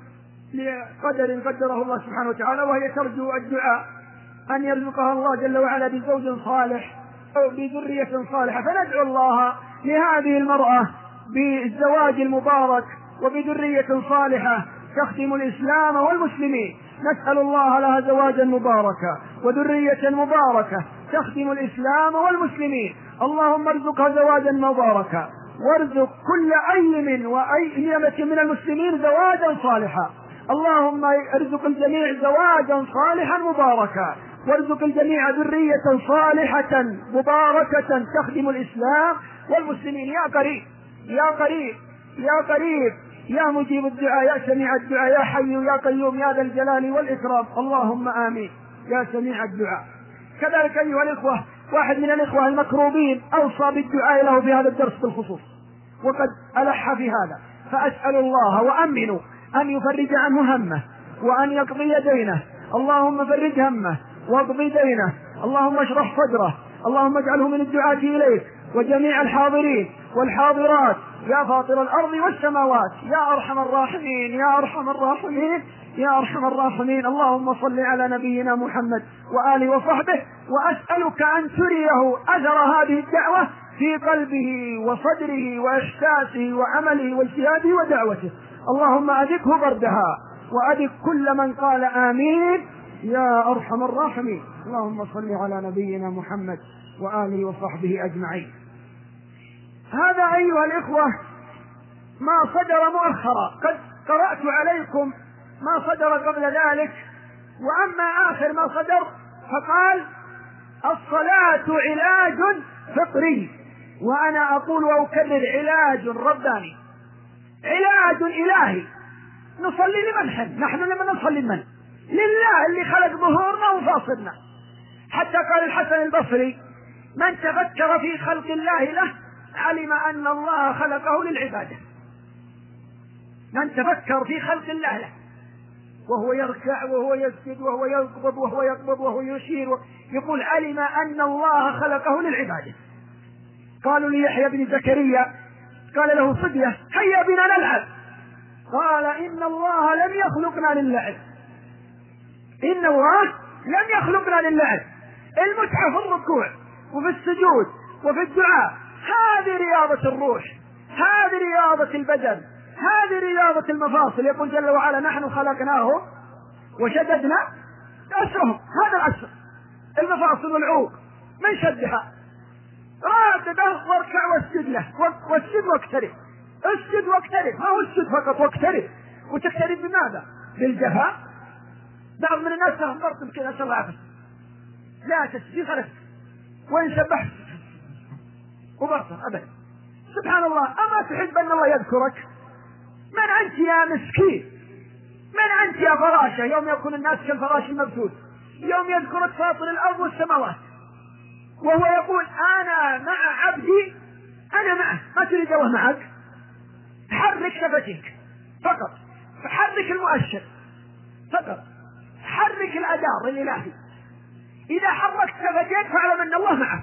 Speaker 1: لقدر قدره الله سبحانه وتعالى، وهي ترجو الدعاء أن يرزقها الله جل وعلا بزوج صالح أو بذرية صالحة. فندعو الله لهذه المرأة بالزواج المبارك وبذرية صالحة تخدم الإسلام والمسلمين. نسأل الله لها زواجا مباركا وذرية مباركة تخدم الإسلام والمسلمين. اللهم ارزقها زواجا مباركا، وارزق كل أيم وأيمة من المسلمين زواجا صالحا. اللهم ارزق الجميع زواجا صالحا مباركا، وارزق الجميع ذرية صالحة مباركة تخدم الإسلام والمسلمين. يا قريب يا قريب يا قريب يا مجيب الدعاء يا سميع الدعاء يا حي يا قيوم يا ذا الجلال والإكرام، اللهم آمين يا سميع الدعاء. كذلك أيها الإخوة، واحد من الإخوة المكروبين أوصى بالدعاء له في هذا الدرس بالخصوص وقد ألح في هذا، فأسأل الله وأمن أن يفرج عنه همه وأن يقضي دينه. اللهم فرج همه واقضي دينه، اللهم اشرح صدره، اللهم اجعله من الدعاة إليك وجميع الحاضرين والحاضرات يا فاطر الأرض والسماوات يا أرحم الراحمين يا أرحم الراحمين يا أرحم الراحمين. اللهم صل على نبينا محمد وآله وصحبه، وأسألك أن تريه أثر هذه الدعوة في قلبه وصدره وإحساسه وعمله واجتهاده ودعوته. اللهم أذقه بردها وأذق كل من قال آمين يا أرحم الراحمين. اللهم صل على نبينا محمد وآله وصحبه أجمعين. هذا أيها الإخوة ما صدر مؤخرا، قد قرأت عليكم ما صدر قبل ذلك، وأما آخر ما صدر فقال الصلاة علاج فطري، وأنا أقول وأكرر علاج رباني، علاج إلهي. نصلي لمن حن؟ نحن لما نصلي لمن؟ لله اللي خلق ظهورنا وفاصلنا. حتى قال الحسن البصري من تفكر في خلق الله له علم أن الله خلقه للعبادة. من تفكر في خلق الله له وهو يركع وهو يسجد وهو يقبض وهو يقبض وهو يشير يقول علم أن الله خلقه للعبادة. قالوا ليحيى بن زكريا قال له صبية هيا بنا نلعب، قال إن الله لم يخلقنا للعب، إن الله لم يخلقنا للعب. المتعة في الركوع وفي السجود وفي الدعاء، هذه رياضة الروح، هذه رياضة البدن، هذه رياضة المفاصل. يقول جل وعلا نحن خلقناه وشددنا أسرهم، هذا الأسر. المفاصل والعروق من شدها، رادده واركع واسجد له، واسجد واقترب، اسجد واقترب، ما هو اسجد فقط واقترب. وتقترب بماذا؟ بالجفاء. بعض من الناس لهم برطب كذا نسأل الله العافية، لا تسجد خلف وإن سبحت وبرطب أبدا. سبحان الله، أما تحب أن الله يذكرك؟ من أنت يا مسكين؟ من أنت يا فراشة؟ يوم يكون الناس كالفراش المبثوث، يوم يذكرك فاطر الأرض والسماوات، وهو يقول أنا مع عبدي، أنا معه. ما تريد الله معك؟ حرك شفتيك فقط، حرك المؤشر فقط، حرك الأدار الإلهي. إذا حركت شفتيك فاعلم أن الله معك،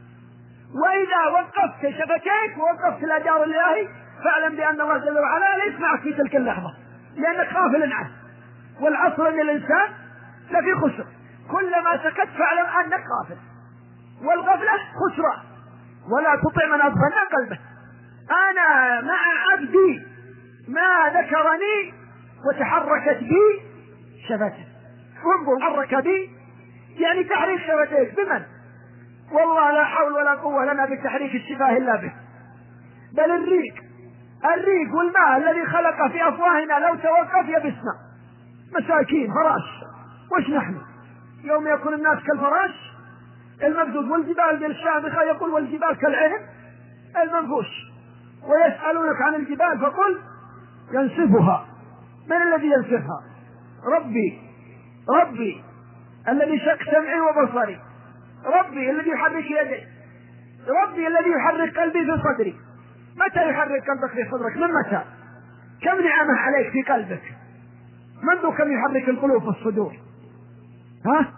Speaker 1: وإذا وقفت شفتيك ووقفت الأدار الإلهي فاعلم بأن الله جل وعلا ليس معك في تلك اللحظة، لأنك غافل عنه. والعصر أن الإنسان لفي خسر، كلما سكت فاعلم أنك غافل، والغفلة خسران. ولا تطع من أغفلنا قلبه. أنا مع عبدي ما ذكرني وتحركت بي شفتيه. وانظر، حرك بي يعني تحريك شفتيك بمن؟ والله لا حول ولا قوة لنا بتحريك الشفاه إلا به. بل الريق الريق والماء الذي خلق في أفواهنا لو توقف يبسنا. مساكين فراش، وش نحن؟ يوم يكون الناس كالفراش المبثوث، والجبال الشامخة يقول والجبال كالعنب المنفوش. ويسألونك عن الجبال فقل ينسفها. من الذي ينسفها؟ ربي، ربي الذي شق سمعي وبصري، ربي الذي يحرك يدي، ربي الذي يحرك قلبي في صدري. متى يحرك قلبك في صدرك؟ من متى؟ كم نعمة عليك في قلبك؟ منذ كم يحرك القلوب في الصدور؟ ها؟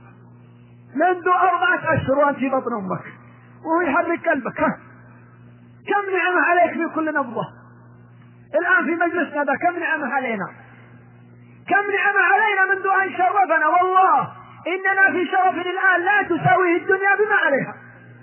Speaker 1: منذ أربعة أشهر وأنت في بطن أمك وهو يحرك قلبك. ها؟ كم نعمة عليك في كل نبضة؟ الآن في مجلسنا هذا كم نعمة علينا؟ كم نعمة علينا منذ أن شرفنا. والله إننا في شرف الآن لا تساويه الدنيا بما عليها.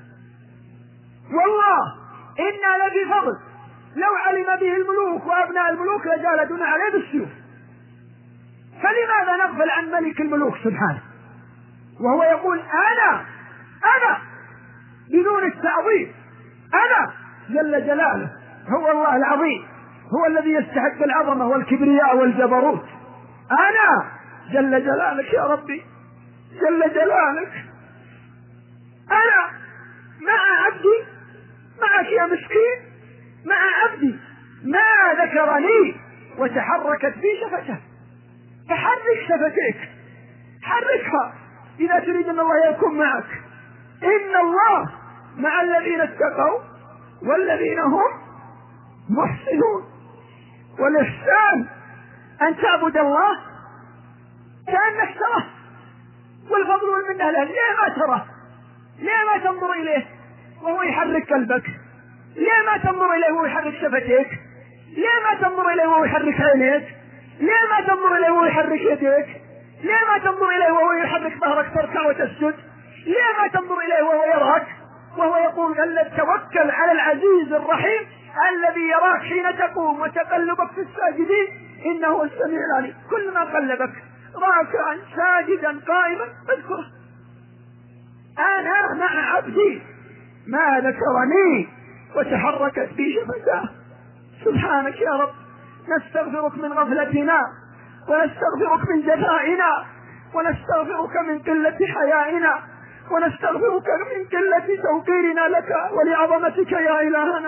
Speaker 1: والله إنا لفي فضل، لو علم به الملوك وأبناء الملوك لجالدون عليه بالسيوف. فلماذا نغفل عن ملك الملوك سبحانه وهو يقول أنا أنا بدون التعظيم؟ أنا جل جلاله هو الله العظيم، هو الذي يستحق العظمة والكبرياء والجبروت. أنا جل جلالك يا ربي، جل جلالك. أنا مع عبدي، معك يا مسكين، مع عبدي ما ذكرني وتحركت بي شفته. فحرك شفتيك، حركها إذا تريد أن الله يكون معك. إن الله مع الذين اتقوا والذين هم محسنون. والإحسان أن تعبد الله كأنك تراه، والفضل والمنة له. ليه ما تراه؟ ليه ما تنظر إليه وهو يحرك قلبك؟ ليه ما تنظر إليه وهو يحرك شفتيك؟ ليه ما تنظر إليه وهو يحرك عينيك؟ ليه ما تنظر إليه وهو يحرك يديك؟ ليه ما تنظر إليه وهو يحرك ظهرك تركع وتسجد؟ ليه ما تنظر إليه وهو يراك وهو يقول ألا توكل على العزيز الرحيم الذي يراك حين تقوم وتقلبك في الساجدين إنه هو السميع العليم. كل ما قلبك راكعا ساجدا قائما اذكره. أنا مع عبدي ما ذكرني وتحركت بي شفتاه. سبحانك يا رب، نستغفرك من غفلتنا، ونستغفرك من جفائنا، ونستغفرك من قلة حيائنا، ونستغفرك من قلة توقيرنا لك ولعظمتك يا إلهنا.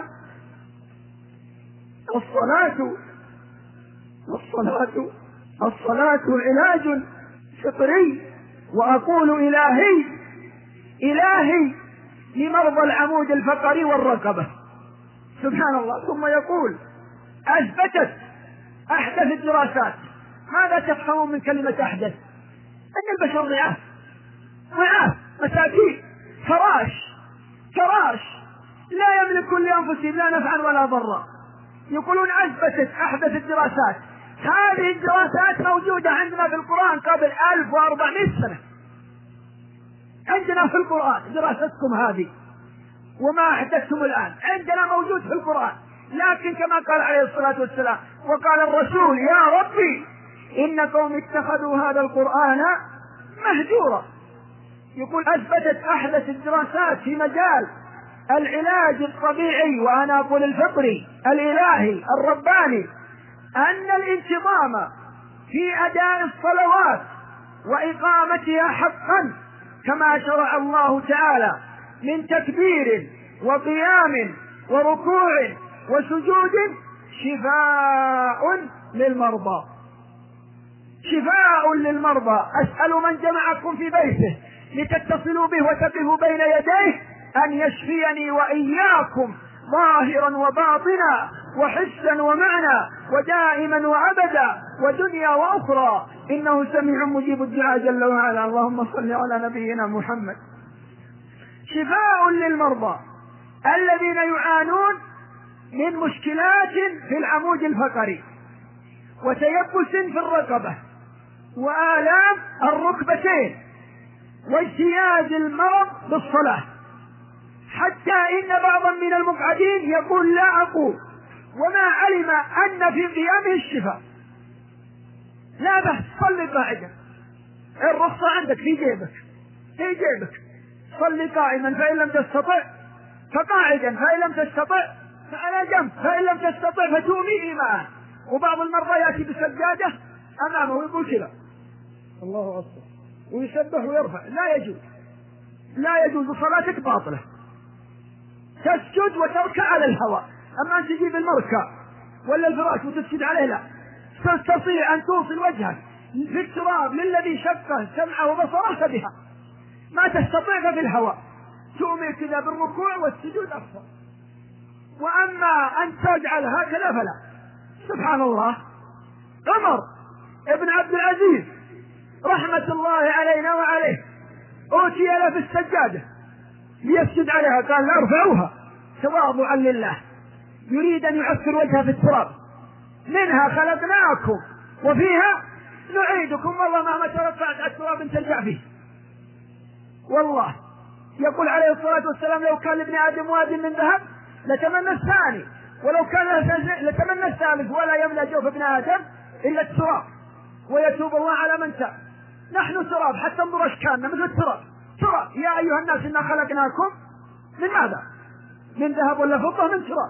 Speaker 1: الصلاة الصلاة الصلاة علاج فطري، وأقول إلهي إلهي لمرضى العمود الفقري والرقبة. سبحان الله. ثم يقول أثبتت أحدث الدراسات. ماذا تفهمون من كلمة أحدث؟ أن البشر ضعاف ضعاف مساكين، فراش فراش لا يملكون لأنفسهم لا نفعا ولا ضرا. يقولون أثبتت أحدث الدراسات. هذه الدراسات موجودة عندنا في القرآن قبل ألف وأربعمائة سنة. عندنا في القرآن دراستكم هذه وما أحدثتم الآن عندنا موجود في القرآن. لكن كما قال عليه الصلاة والسلام وقال الرسول يا ربي إن قوم اتخذوا هذا القرآن مهجورا. يقول أثبتت أحدث الدراسات في مجال العلاج الطبيعي، وأنا أقول الفطري الإلهي الرباني، أن الانتظام في أداء الصلوات وإقامتها حقا كما شرع الله تعالى من تكبير وقيام وركوع وسجود شفاء للمرضى، شفاء للمرضى. أسأل من جمعكم في بيته لتتصلوا به وتقفوا بين يديه أن يشفيني وإياكم ظاهرا وباطنا وحسا ومعنى ودائما وأبدا ودنيا وأخرى، إنه سميع مجيب الدعاء جل وعلا. اللهم صل على نبينا محمد. شفاء للمرضى الذين يعانون من مشكلات في العمود الفقري وتيبس في الرقبة وآلام الركبتين واجتياز المرض بالصلاة، حتى إن بعضا من المقعدين يقول لا أقول وما علم أن في قيامه الشفاء. لا بأس، صل قاعدا، الرخصة عندك في جيبك في جيبك صل قائما فإن لم تستطع فقاعدا، فإن لم تستطع فعلى جنب، فإن لم تستطع فتؤمني معه. وبعض المرضى يأتي بسجادة أمامه ويقول كذا الله أكبر ويسبح ويرفع، لا يجوز، لا يجوز، صلاتك باطلة. تسجد وتركع على الهواء، أما أن تجيب المركع ولا الفراش وتسجد عليه لا. تستطيع أن توصل وجهك في التراب للذي شقه سمعه وبصره بها، ما تستطيع في الهواء، تؤمن كذا بالركوع والسجود أفضل. وأما أن تجعل هكذا فلا. سبحان الله، عمر ابن عبد العزيز رحمة الله علينا وعليه أوتي له في السجادة ليسجد عليها، قال لا ارفعوها تواضعا لله، يريد أن يعسر وجهها في التراب. منها خلقناكم وفيها نعيدكم، والله ما ترفعت على التراب ترجع فيه. والله يقول عليه الصلاة والسلام لو كان لابن آدم واد من ذهب لتمنى الثاني، ولو كان لتمنى الثالث، ولا يملأ جوف ابن آدم إلا التراب ويتوب الله على من تاب. نحن تراب، حتى انظر أشكالنا مثل التراب، تراب. يا أيها الناس إنا خلقناكم من ماذا؟ من ذهب ولا فضة؟ من تراب.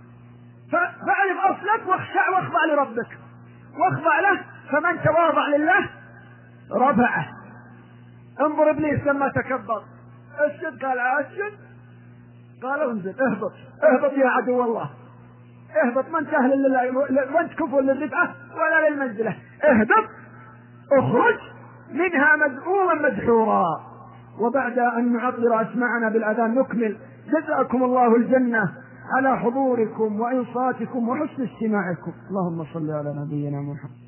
Speaker 1: فاعرف أصلك واخشع واخضع لربك واخضع له، فمن تواضع لله رفعه. انظر ابليس لما تكبر، اسجد قال اسجد، قال انزل، اهبط اهبط يا عدو الله، اهبط، ما انت اهل لله وانت كفو للرفعه ولا للمنزله، اهبط اخرج منها مذءوما مدحورا. وبعد ان نعطر اسماعنا بالاذان نكمل. جزاكم الله الجنه على حضوركم وانصاتكم وحسن استماعكم. اللهم صل على نبينا محمد.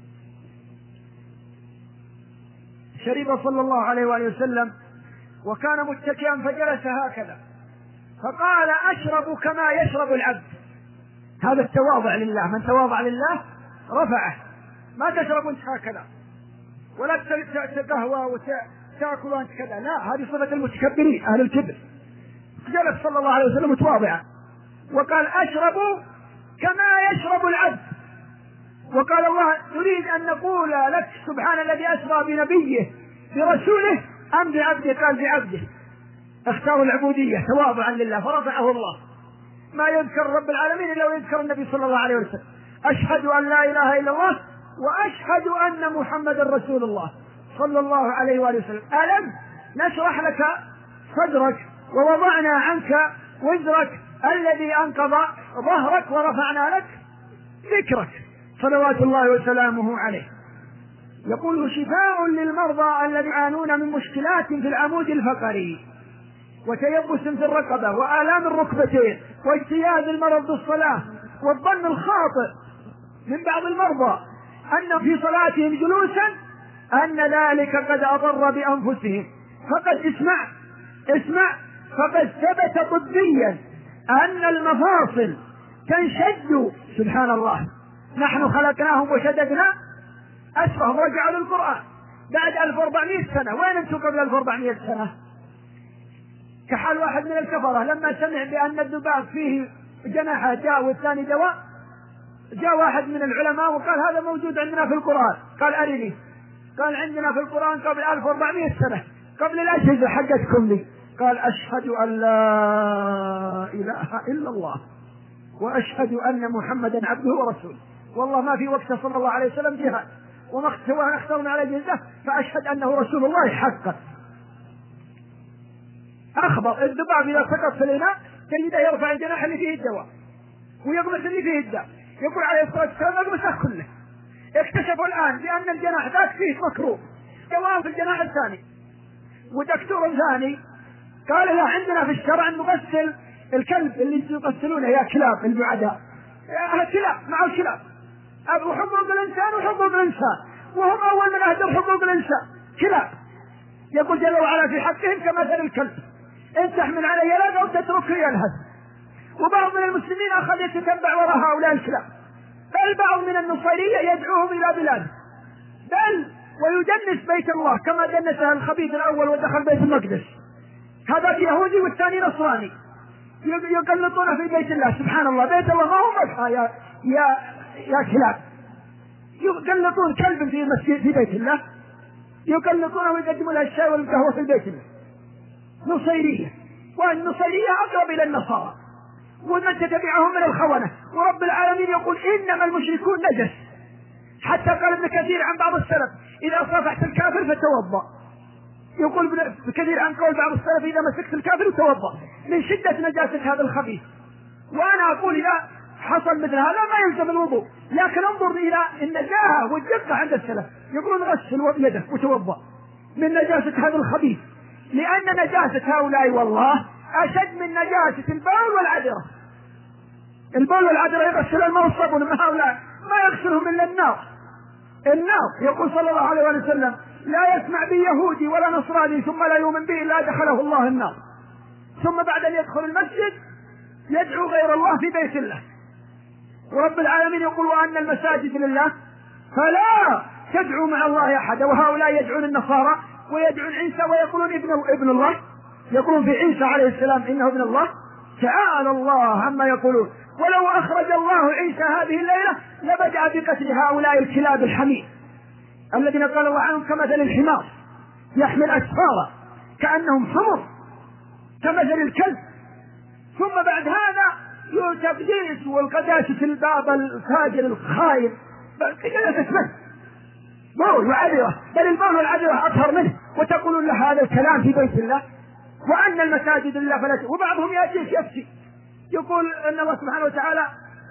Speaker 1: شرب صلى الله عليه وآله وسلم وكان متكئا فجلس هكذا، فقال أشرب كما يشرب العبد. هذا التواضع لله، من تواضع لله رفعه. ما تشرب انت هكذا ولا تقهوى وتأكل وانت كذا، لا، هذه صفة المتكبرين أهل الكبر. جلس صلى الله عليه وسلم متواضعا وقال أشرب كما يشرب العبد. وقال الله نريد أن نقول لك سبحان الذي أسرى بنبيه برسوله أم بعبده؟ قال بعبده، اختاروا العبودية تواضعا لله فرفعه الله. ما يذكر رب العالمين إلا ويذكر النبي صلى الله عليه وسلم. أشهد أن لا إله إلا الله وأشهد أن محمد رسول الله صلى الله عليه وآله وسلم. ألم نشرح لك صدرك ووضعنا عنك وزرك الذي أنقض ظهرك ورفعنا لك ذكرك صلوات الله وسلامه عليه. يقول شفاء للمرضى الذين يعانون من مشكلات في العمود الفقري وتيبس في الرقبة وآلام الركبتين واجتياز المرض بالصلاة. والظن الخاطئ من بعض المرضى أن في صلاتهم جلوسا أن ذلك قد أضر بأنفسهم. فقد اسمع اسمع فقد ثبت طبيا أن المفاصل تنشد. سبحان الله، نحن خلقناهم وشددنا أسرهم، رجعوا للقرآن بعد ألف وأربعمائة سنة. وين أنتم قبل ألف وأربعمائة سنة؟ كحال واحد من الكفرة لما سمع بأن الذباب فيه جناحة جاء والثاني دواء، جاء واحد من العلماء وقال هذا موجود عندنا في القرآن. قال أرني. قال عندنا في القرآن قبل ألف وأربعمائة سنة. قبل الأجهزة حقتكم لي. قال أشهد أن لا إله إلا الله وأشهد أن محمدا عبده ورسوله. والله ما في وقت صلى الله عليه وسلم جهاد وما اخترنا على الجزة، فأشهد أنه رسول الله حقا. أخبر الذباب إذا سقط في الإناء تجده يرفع الجناح اللي فيه الدواء ويغمس اللي فيه الداء، يقول عليه الصلاة والسلام اغمسه كله. اكتشفوا الآن بأن الجناح ذاك فيه مكروه دواء في الجناح الثاني. ودكتور ثاني قال لا، عندنا في الشرع نغسل الكلب اللي يغسلونه يا كلاب البعداء، الكلاب مع الكلاب وحقوق الإنسان وحقوق الإنسان، وهم أول من أهدر حقوق الإنسان كلاب. يقول جل وعلا في حقهم كمثل الكلب إن تحمل عليه يلهث أو تتركه يلهث. وبعض من المسلمين أخذ يتتبع وراء هؤلاء الكلاب، بل بعض من النصيرية يدعوهم إلى بلاده، بل ويدنس بيت الله كما دنسها الخبيث الأول ودخل بيت المقدس. هذا يهودي والثاني نصراني يقلطون في بيت الله. سبحان الله، بيت الله ما هو مدحى يا يا يا كلاب. يقلطون كلب في مسجد في بيت الله، يقلطونه ويقدمون له الشاي والقهوة في بيت الله. نصيرية، والنصيرية أقرب إلى النصارى ومن تتبعهم من الخونة. ورب العالمين يقول إنما المشركون نجس، حتى قال ابن كثير عن بعض السلف إذا صافحت الكافر فتوضأ. يقول ابن كثير عن قول بعض السلف إذا مسكت الكافر توضأ من شدة نجاسة هذا الخبيث. وأنا أقول إذا حصل مثل هذا ما يلزم الوضوء، لكن انظر إلى النزاهة والدقة عند السلف، يقولون غسل يدك وتوضأ من نجاسة هذا الخبيث، لأن نجاسة هؤلاء والله أشد من نجاسة البول والعذرة. البول والعذرة يغسل الماء والصابون، من هؤلاء ما يغسلهم إلا النار. النار يقول صلى الله عليه وسلم لا يسمع بي يهودي ولا نصراني ثم لا يؤمن به إلا دخله الله النار. ثم بعد أن يدخل المسجد يدعو غير الله في بيت الله. ورب العالمين يقول وأن المساجد لله فلا تدعوا مع الله أحد. وهؤلاء يدعون النصارى ويدعون عيسى ويقولون ابن, ابن الله، يقولون في عيسى عليه السلام إنه ابن الله. تعالى الله عما يقولون. ولو أخرج الله عيسى هذه الليلة لبدأ بقتل هؤلاء الكلاب الحمير الذين قال الله عنهم كمثل الحمار يحمل أسفارا كأنهم حمر كمثل الكلب. ثم بعد هذا يتقديس والقداسة الباب الفاجر الخايب كذا تثبت بول وعذرة، بل البول والعذرة أطهر منه، وتقولون له هذا الكلام في بيت الله وأن المساجد لله فلا. وبعضهم يأتيك يفتي يقول أن الله سبحانه وتعالى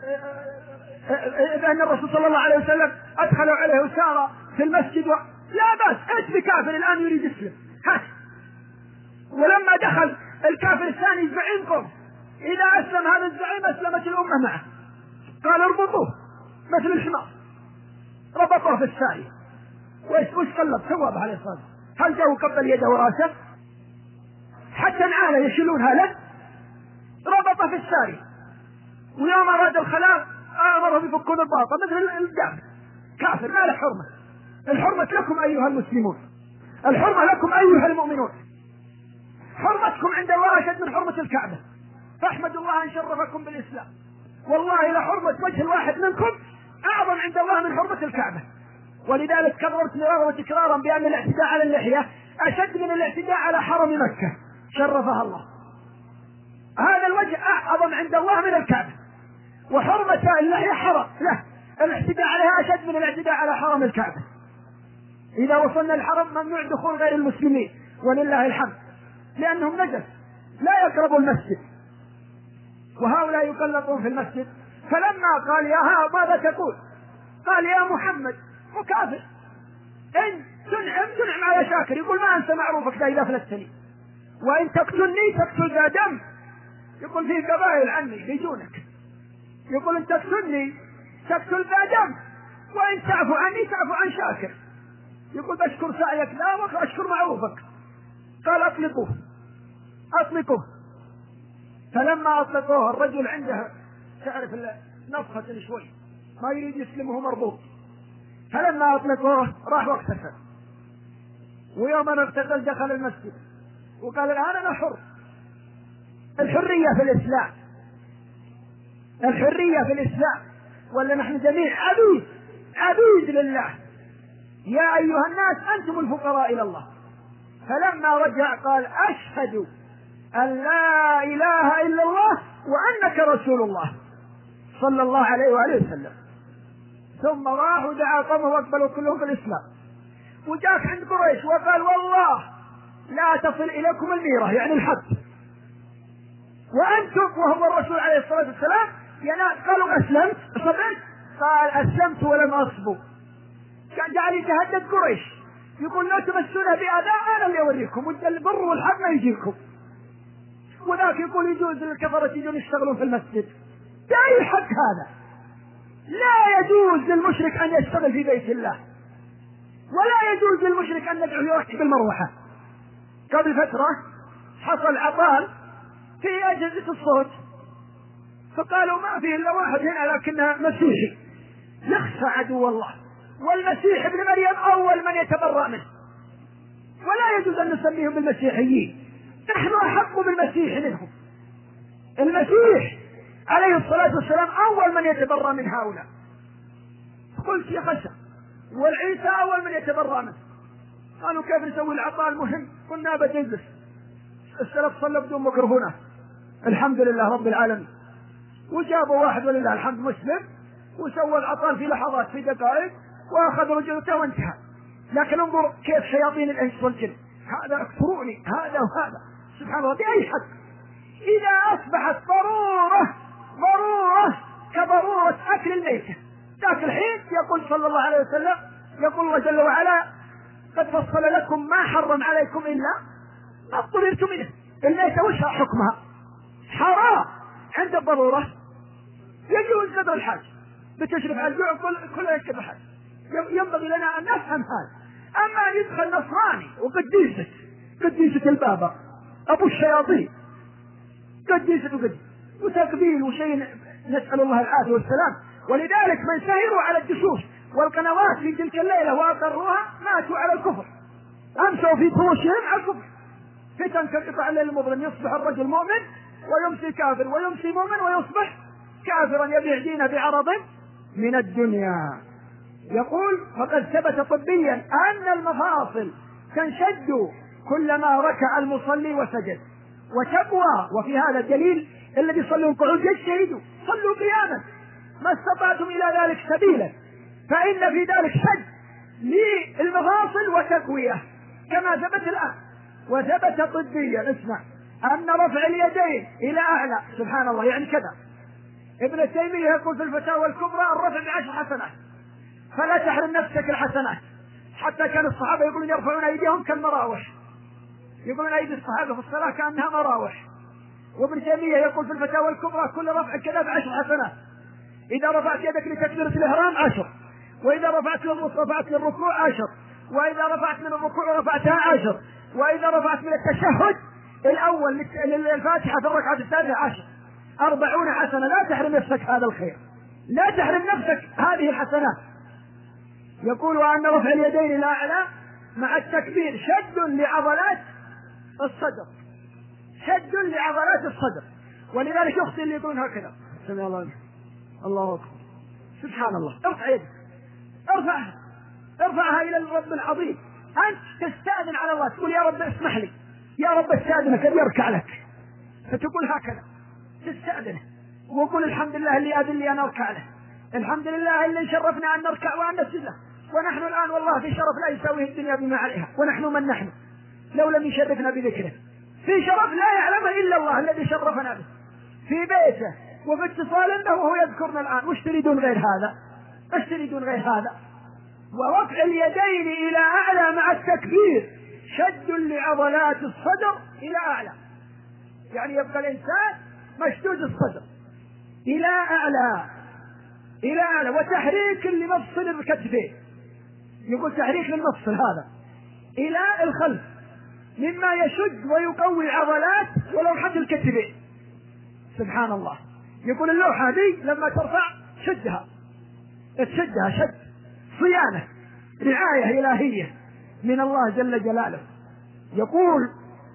Speaker 1: أن الرسول صلى الله عليه وسلم أدخلوا عليه أسارى في المسجد و... لا بأس، أنت بكافر الآن يريد يسلم هات. ولما دخل الكافر الثاني الزعيم قوم إذا أسلم هذا الزعيم أسلمت الأمة معه، قال اربطوه مثل الحمار، ربطوه في السارية. وش قلب ثواب عليه الصلاة، هل جاءوا قبل يده وراسه حتى نعاله يشيلونها له، ربطه في السارية. ويوم أراد الخلاء أمرهم يفكون الباطة مثل الجافر كافر ما له حرمة. الحرمة لكم أيها المسلمون، الحرمة لكم أيها المؤمنون، حرمتكم عند الله أشد من حرمة الكعبة، فاحمدوا الله أن شرفكم بالإسلام. والله لحرمة وجه الواحد منكم أعظم عند الله من حرمة الكعبة. ولذلك كررت مرارا وتكرارا بأن الاعتداء على اللحية أشد من الاعتداء على حرم مكة شرفها الله. هذا الوجه أعظم عند الله من الكعبة، وحرمة اللحية حرم له، الاعتداء عليها أشد من الاعتداء على حرم الكعبة. إذا وصلنا الحرم ممنوع دخول غير المسلمين ولله الحمد، لأنهم نجس لا يقربوا المسجد، وهؤلاء يقلقون في المسجد. فلما قال يا ها ماذا تقول؟ قال يا محمد مكافر، إن تنعم تنعم على شاكر، يقول ما أنت معروفك إذا فلتني، وإن تقتلني تقتل ذا دم. يقول في قبائل عني بيجونك، يقول إن تقتلني تقتل ذا دم، وإن تعفو عني تعفو عن شاكر. يقول بشكر سعيك لا وأشكر معروفك. قال أطلقوه أطلقوه. فلما أطلقوه الرجل عنده تعرف نفخة شوي ما يريد يسلمه مربوط، فلما أطلقوه راح واغتسل. ويوم أن اغتسل دخل المسجد وقال الآن أنا حر. الحرية في الإسلام، الحرية في الإسلام، ولا نحن جميع عبيد عبيد لله. يا أيها الناس أنتم الفقراء إلى الله، فلما رجع قال أشهد أن لا إله إلا الله وأنك رسول الله صلى الله عليه وآله وسلم. ثم راح ودعا قومه واقبلوا كلهم بالإسلام. وجاك عند قريش وقال والله لا تصل إليكم الميرة يعني الحد، وأنتم وهو الرسول عليه الصلاة والسلام قالوا أسلمت صدقت؟ قال أسلمت ولم أصبوا. جعل يتهدد قريش يقول لا تمسونا بأذى أنا اللي أوريكم والبر والحق ما يجيكم. وذاك يقول يجوز للكفرة يجون يشتغلون في المسجد. بأي حق هذا؟ لا يجوز للمشرك أن يشتغل في بيت الله، ولا يجوز للمشرك أن يدعو يركب المروحة. قبل فترة حصل عطال في أجهزة الصوت، فقالوا ما فيه إلا واحد هنا لكنه مسيحي يخشى عدو الله، والمسيح ابن مريم أول من يتبرأ منه، ولا يجوز أن نسميهم بالمسيحيين، نحن أحق بالمسيح منهم. المسيح عليه الصلاة والسلام أول من يتبرأ من هؤلاء. قلت يا خشى، والعيسى أول من يتبرأ منه. قالوا كيف نسوي العطاء المهم؟ قلنا بتنزل السلف صلى بدون ميكروفونات الحمد لله رب العالمين، وجابوا واحد ولله الحمد مسلم وسوى العطاء في لحظات في دقائق واخذ رجلته وانتهى. لكن انظر كيف شياطين الانس والجن، هذا اكفروني هذا وهذا، سبحان الله بأي حق. إذا أصبحت ضرورة ضرورة كضرورة أكل الميتة، ذاك الحين يقول صلى الله عليه وسلم، يقول الله جل وعلا قد فصل لكم ما حرم عليكم إلا ما اضطررتم منه. الميتة وش حكمها؟ حرام عند الضرورة، يجوز قدر الحاج، بتشرف على الجوع كله يكتب الحاج. ينبغي لنا أن نفهم هذا. أما أن يدخل نصراني وقديسة قديسة البابا أبو الشياطين قديسة وقديسة وتقبيل وشيء، نسأل الله العافية والسلام. ولذلك من سهروا على الدشوش والقنوات في تلك الليلة وأقروها ماتوا على الكفر، أمسوا في فروشهم على الكفر. فتن كقطع الليل المظلم، يصبح الرجل مؤمن ويمسي كافر، ويمسي مؤمن ويصبح كافرا، يبيع دينه بعرض من الدنيا. يقول فقد ثبت طبيا أن المفاصل تنشد كلما ركع المصلي وسجد وتقوى. وفي هذا الدليل الذي يصلون قعود يجتهدوا صلوا قياما ما استطعتم إلى ذلك سبيلا، فإن في ذلك شد للمفاصل وتقوية كما ثبت الآن. وثبت طبيا اسمع أن رفع اليدين إلى أعلى سبحان الله يعني كذا. ابن تيمية يقول في الفتاوى الكبرى الرفع بعشر حسنات، فلا تحرم نفسك الحسنات. حتى كان الصحابة يقولون يرفعون أيديهم كالمراوح، يقولون أيدي الصحابة في الصلاة كأنها مراوح. وابن تيمية يقول في الفتاوى الكبرى كل رفع كذا بعشر حسنات. إذا رفعت يدك لتكبيرة الإحرام عشر، وإذا رفعت رفعت للركوع عشر، وإذا رفعت من الركوع رفعتها عشر، وإذا رفعت من التشهد الأول للفاتحة في الركعة الثانية عشر، أربعون حسنة. لا تحرم نفسك هذا الخير، لا تحرم نفسك هذه الحسنات. يقول وأن رفع اليدين إلى أعلى مع التكبير شد لعضلات الصدر، شد لعضلات الصدر. ولذلك يخطي اللي يقولون هكذا سمع الله الله أكبر سبحان الله، ارفع يدك ارفعها ارفعها إلى الرب العظيم. أنت تستأذن على الله، تقول يا رب اسمح لي، يا رب استأذنك أن يركع لك، فتقول هكذا تستأذنه وقول الحمد لله اللي أذن لي أن أركع له، الحمد لله اللي شرفنا أن نركع وأن نسجد له. ونحن الآن والله في شرف لا يساويه الدنيا بما عليها، ونحن من نحن لو لم يشرفنا بذكره، في شرف لا يعلمه إلا الله الذي شرفنا به في بيته وفي اتصال به وهو يذكرنا الآن. وش تريدون غير هذا؟ وش تريدون غير هذا؟ ورفع اليدين إلى أعلى مع التكبير شد لعضلات الصدر إلى أعلى، يعني يبقى الإنسان مشدود الصدر إلى أعلى إلى أعلى. وتحريك لمفصل الكتفين، يقول تحريك للمفصل هذا إلى الخلف مما يشد ويقوي عضلات ولوحة الكتفين سبحان الله. يقول اللوحة دي لما ترفع شدها تشدها شد صيانة رعاية إلهية من الله جل جلاله. يقول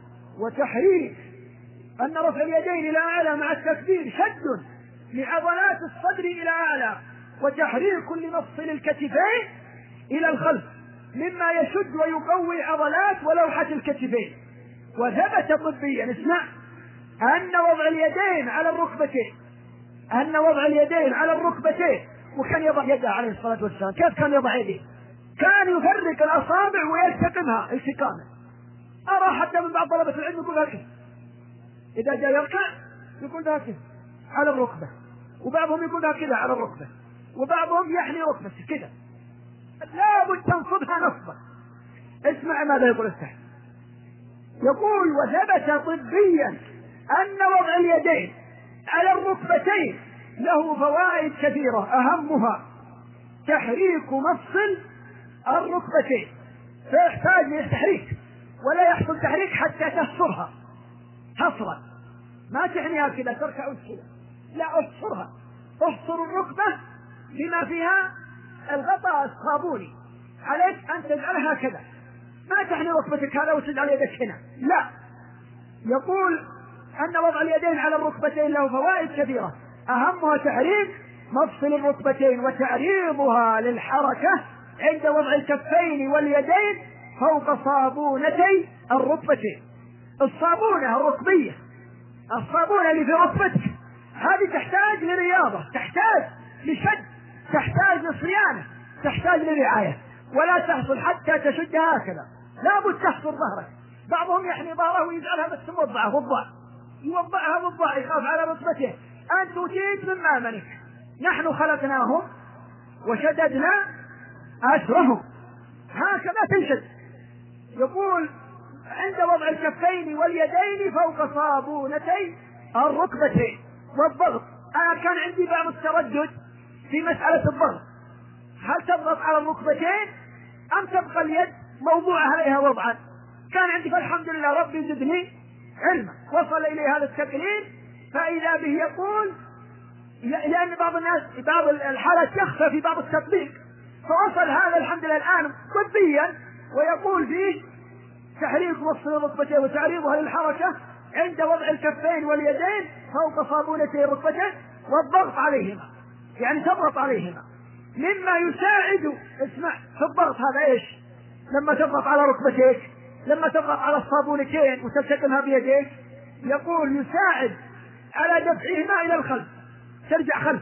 Speaker 1: وتحريك أن رفع اليدين إلى أعلى مع التكبير شد لعضلات الصدر إلى أعلى، وتحريك لمفصل الكتفين إلى الخلف مما يشد ويقوي عضلات ولوحة الكتفين. وثبت طبيا، اسمع، أن وضع اليدين على الركبتين أن وضع اليدين على الركبتين وكان يضع يده عليه الصلاة والسلام. كيف كان يضع يده؟ كان يفرق الأصابع ويلتقمها التقاما. أرى حتى من بعض طلبة العلم يقول هكذا، إذا جاء يركع يقول هكذا على الركبة، وبعضهم يقول هكذا على الركبة، وبعضهم يحني ركبته كذا، لابد تنصبها نصبا. اسمع ماذا يقول السحر، يقول: وثبت طبيا أن وضع اليدين على الركبتين له فوائد كثيرة، أهمها تحريك مفصل الركبتين، فيحتاج للتحريك، ولا يحصل تحريك حتى تحصرها حصرا، ما تحنيها كذا تركع كذا، لا، احصرها، احصر الركبة بما فيها الغطاء الصابوني، عليك أن تجعلها كذا، ما تحني ركبتك هذا وتجعل يدك هنا، لا. يقول أن وضع اليدين على الركبتين له فوائد كثيرة، أهمها تحريك مفصل الركبتين وتعريضها للحركة عند وضع الكفين واليدين فوق صابونتي الركبتين. الصابونة الركبية، الصابونة اللي في ركبتك هذه تحتاج لرياضة، تحتاج لشد، تحتاج لصيانة، تحتاج لرعاية، ولا تحصل حتى تشدها هكذا، لابد تحصر ظهرك. بعضهم يحني ظهره ويجعلها بس موضعه وضع يوضعها وضع يخاف على ركبته. أنت أوتيت من مامنك، نحن خلقناهم وشددنا أسرهم، هكذا تنشد. يقول: عند وضع الكفين واليدين فوق صابونتي الركبتين والضغط. أنا كان عندي بعض التردد في مسألة الضغط، هل تضغط على الركبتين أم تبقى اليد موضوعة عليها وضعا؟ كان عندي فالحمد لله ربي زدني علما، وصل إليه هذا التقليل، فإذا به يقول، لأن بعض الناس بعض الحالات يخفى في بعض التطبيق، فوصل هذا الحمد لله الآن طبيا، ويقول فيه تحريك مفصل الركبتين وتعريضها للحركة عند وضع الكفين واليدين فوق صابونتي الركبتين والضغط عليهما، يعني تضغط عليهما، مما يساعد. اسمع، في الضغط هذا ايش؟ لما تضغط على ركبتيك، لما تضغط على الصابونتين وتلتقمها بيديك، يقول يساعد على دفعهما إلى الخلف، ترجع خلف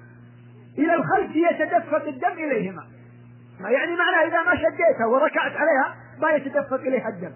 Speaker 1: إلى الخلف يتدفق الدم إليهما. ما يعني معناه إذا ما شديتها وركعت عليها ما يتدفق إليها الدم،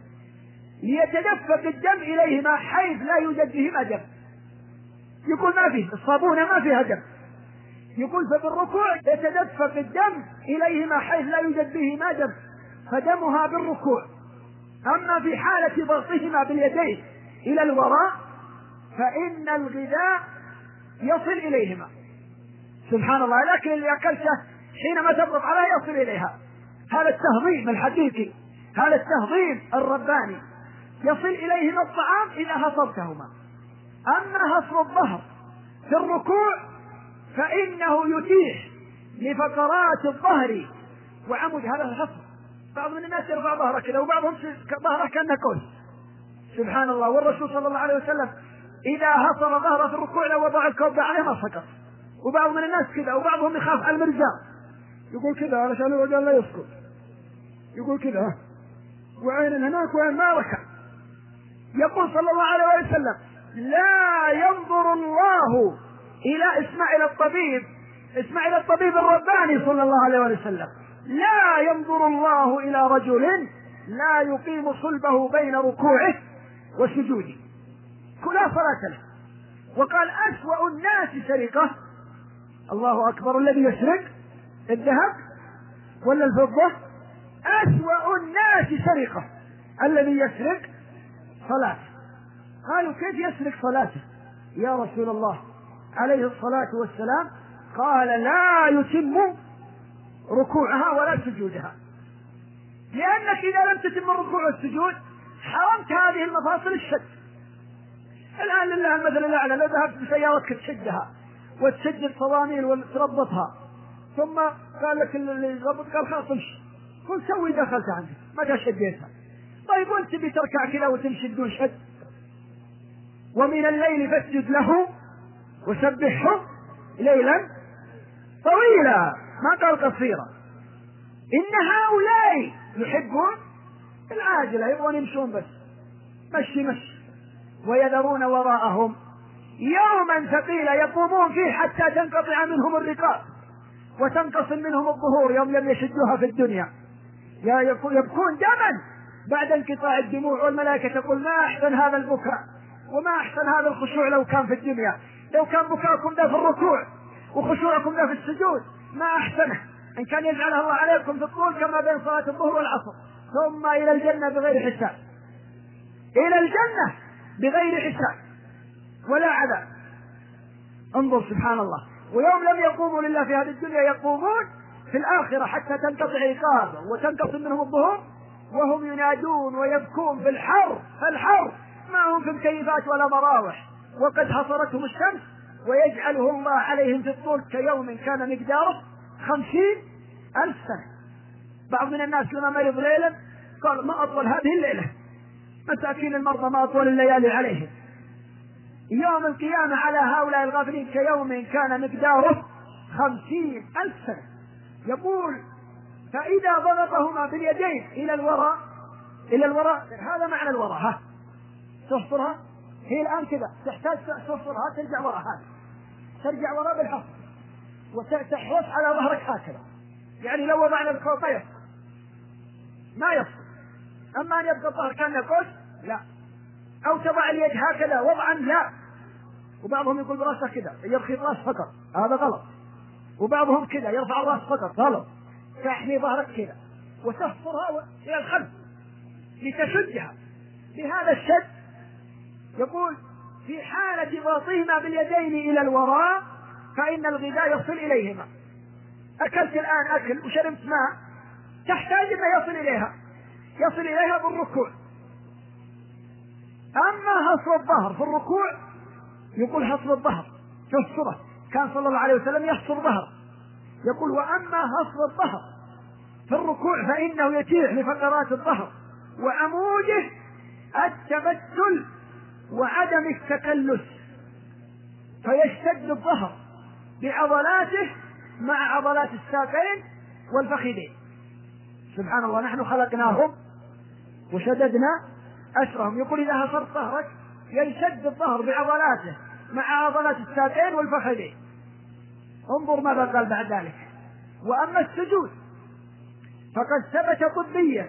Speaker 1: ليتدفق الدم إليهما حيث لا يوجد بهما دم. يقول ما فيه الصابونة ما فيها دم، يقول فبالركوع يتدفق الدم إليهما حيث لا يوجد بهما دم، فدمها بالركوع. أما في حالة ضغطهما باليدين إلى الوراء فإن الغذاء يصل إليهما. سبحان الله، لكن اللي أكلته حينما تضغط عليها يصل إليها. هذا التهضيم الحقيقي، هذا التهضيم الرباني، يصل إليهما الطعام إذا هصرتهما. أما هصر الظهر في الركوع فإنه يتيح لفقرات الظهر وعمود هذا الهصر. بعض من الناس يرفع ظهره كذا، وبعضهم ظهره كأنه كوز. سبحان الله. والرسول صلى الله عليه وسلم إذا هصر ظهره في الركوع لو وضع الكوب عليه ما سقط. وبعض من الناس كذا، وبعضهم يخاف على المرزاق يقول كذا علشان الرجال لا يسقط، يقول كذا وعين هناك وعين ما ركع. يقول صلى الله عليه وسلم: لا ينظر الله إلى اسمع إلى الطبيب اسمع إلى الطبيب الرباني صلى الله عليه وسلم لا ينظر الله إلى رجل لا يقيم صلبه بين ركوعه وسجوده، لا صلاة له. وقال: أسوأ الناس سرقة، الله أكبر، الذي يسرق الذهب ولا الفضة، أسوأ الناس سرقة الذي يسرق صلاته. قالوا: كيف يسرق صلاته يا رسول الله عليه الصلاة والسلام؟ قال: لا يتم ركوعها ولا سجودها، لأنك إذا لم تتم الركوع والسجود حرمت هذه المفاصل الشد. الآن لله المثل الأعلى، لو ذهبت بسيارتك تشدها وتشد الصواميل وتربطها، ثم قال لك اللي يربط قال خلاص امشي، قل سوي دخلت عندك متى شديتها. طيب وانت بتركع كذا وتمشي بدون شد؟ ومن الليل فاسجد له وسبحه ليلا طويلا، ما قال قصيرا. إن هؤلاء يحبون العاجلة، يبغون يمشون بس مشي مشي، ويذرون وراءهم يوما ثقيلا يقومون فيه حتى تنقطع منهم الرقاب وتنقسم منهم الظهور يوم لم يشدوها في الدنيا، يبكون دما بعد انقطاع الدموع، والملائكة تقول ما أحسن هذا البكاء وما أحسن هذا الخشوع لو كان في الدنيا، لو كان بكاءكم ده في الركوع وخشوعكم ده في السجود ما أحسنه، إن كان يجعلها الله عليكم في الطول كما بين صلاة الظهر والعصر، ثم إلى الجنة بغير حساب، إلى الجنة بغير حساب ولا عذاب. انظر سبحان الله، ويوم لم يقوموا لله في هذه الدنيا يقومون في الآخرة حتى تنقطع عقابه وتنقسم منهم الظهور، وهم ينادون ويبكون في الحر فالحر ما هم في مكيفات ولا مراوح، وقد حصرتهم الشمس، ويجعله الله عليهم في الطول كيوم كان مقداره خمسين ألف سنة. بعض من الناس لما مرض ليلا قال ما أطول هذه الليلة، مساكين المرضى ما أطول الليالي عليهم. يوم القيامة على هؤلاء الغافلين كيوم كان مقداره خمسين ألف سنة. يقول فإذا ضغطهما باليدين إلى الوراء، إلى الوراء هذا معنى الوراء، ها تحصرها هي الآن كذا تحتاج تحصرها ترجع وراء، هذا ترجع وراء بالحصر وتحرص على ظهرك هكذا، يعني لو وضعنا الكوطة يصل ما يصل، أما أن يبقى الظهر كان قوس لا، أو تضع اليد هكذا وضعا لا. وبعضهم يقول براسه كذا يرخي الراس فقط، هذا غلط، وبعضهم كذا يرفع الراس فقط، غلط، تحمي ظهرك كذا وتحصرها إلى الخلف لتشدها بهذا الشد. يقول في حالة ضغطهما باليدين إلى الوراء فإن الغذاء يصل إليهما. أكلت الآن أكل وشربت ماء تحتاج أن يصل إليها، يصل إليها بالركوع. أما حصر الظهر في الركوع يقول حصر الظهر تحصره، كان صلى الله عليه وسلم يحصر ظهر. يقول وأما حصر الظهر في الركوع فإنه يتيح لفقرات الظهر وعموده التمثل وعدم التكلس، فيشتد الظهر بعضلاته مع عضلات الساقين والفخذين. سبحان الله، نحن خلقناهم وشددنا أسرهم. يقول إذا حصرت ظهرك يشد الظهر بعضلاته مع عضلات الساقين والفخذين. انظر ماذا قال بعد ذلك. وأما السجود فقد ثبت طبيا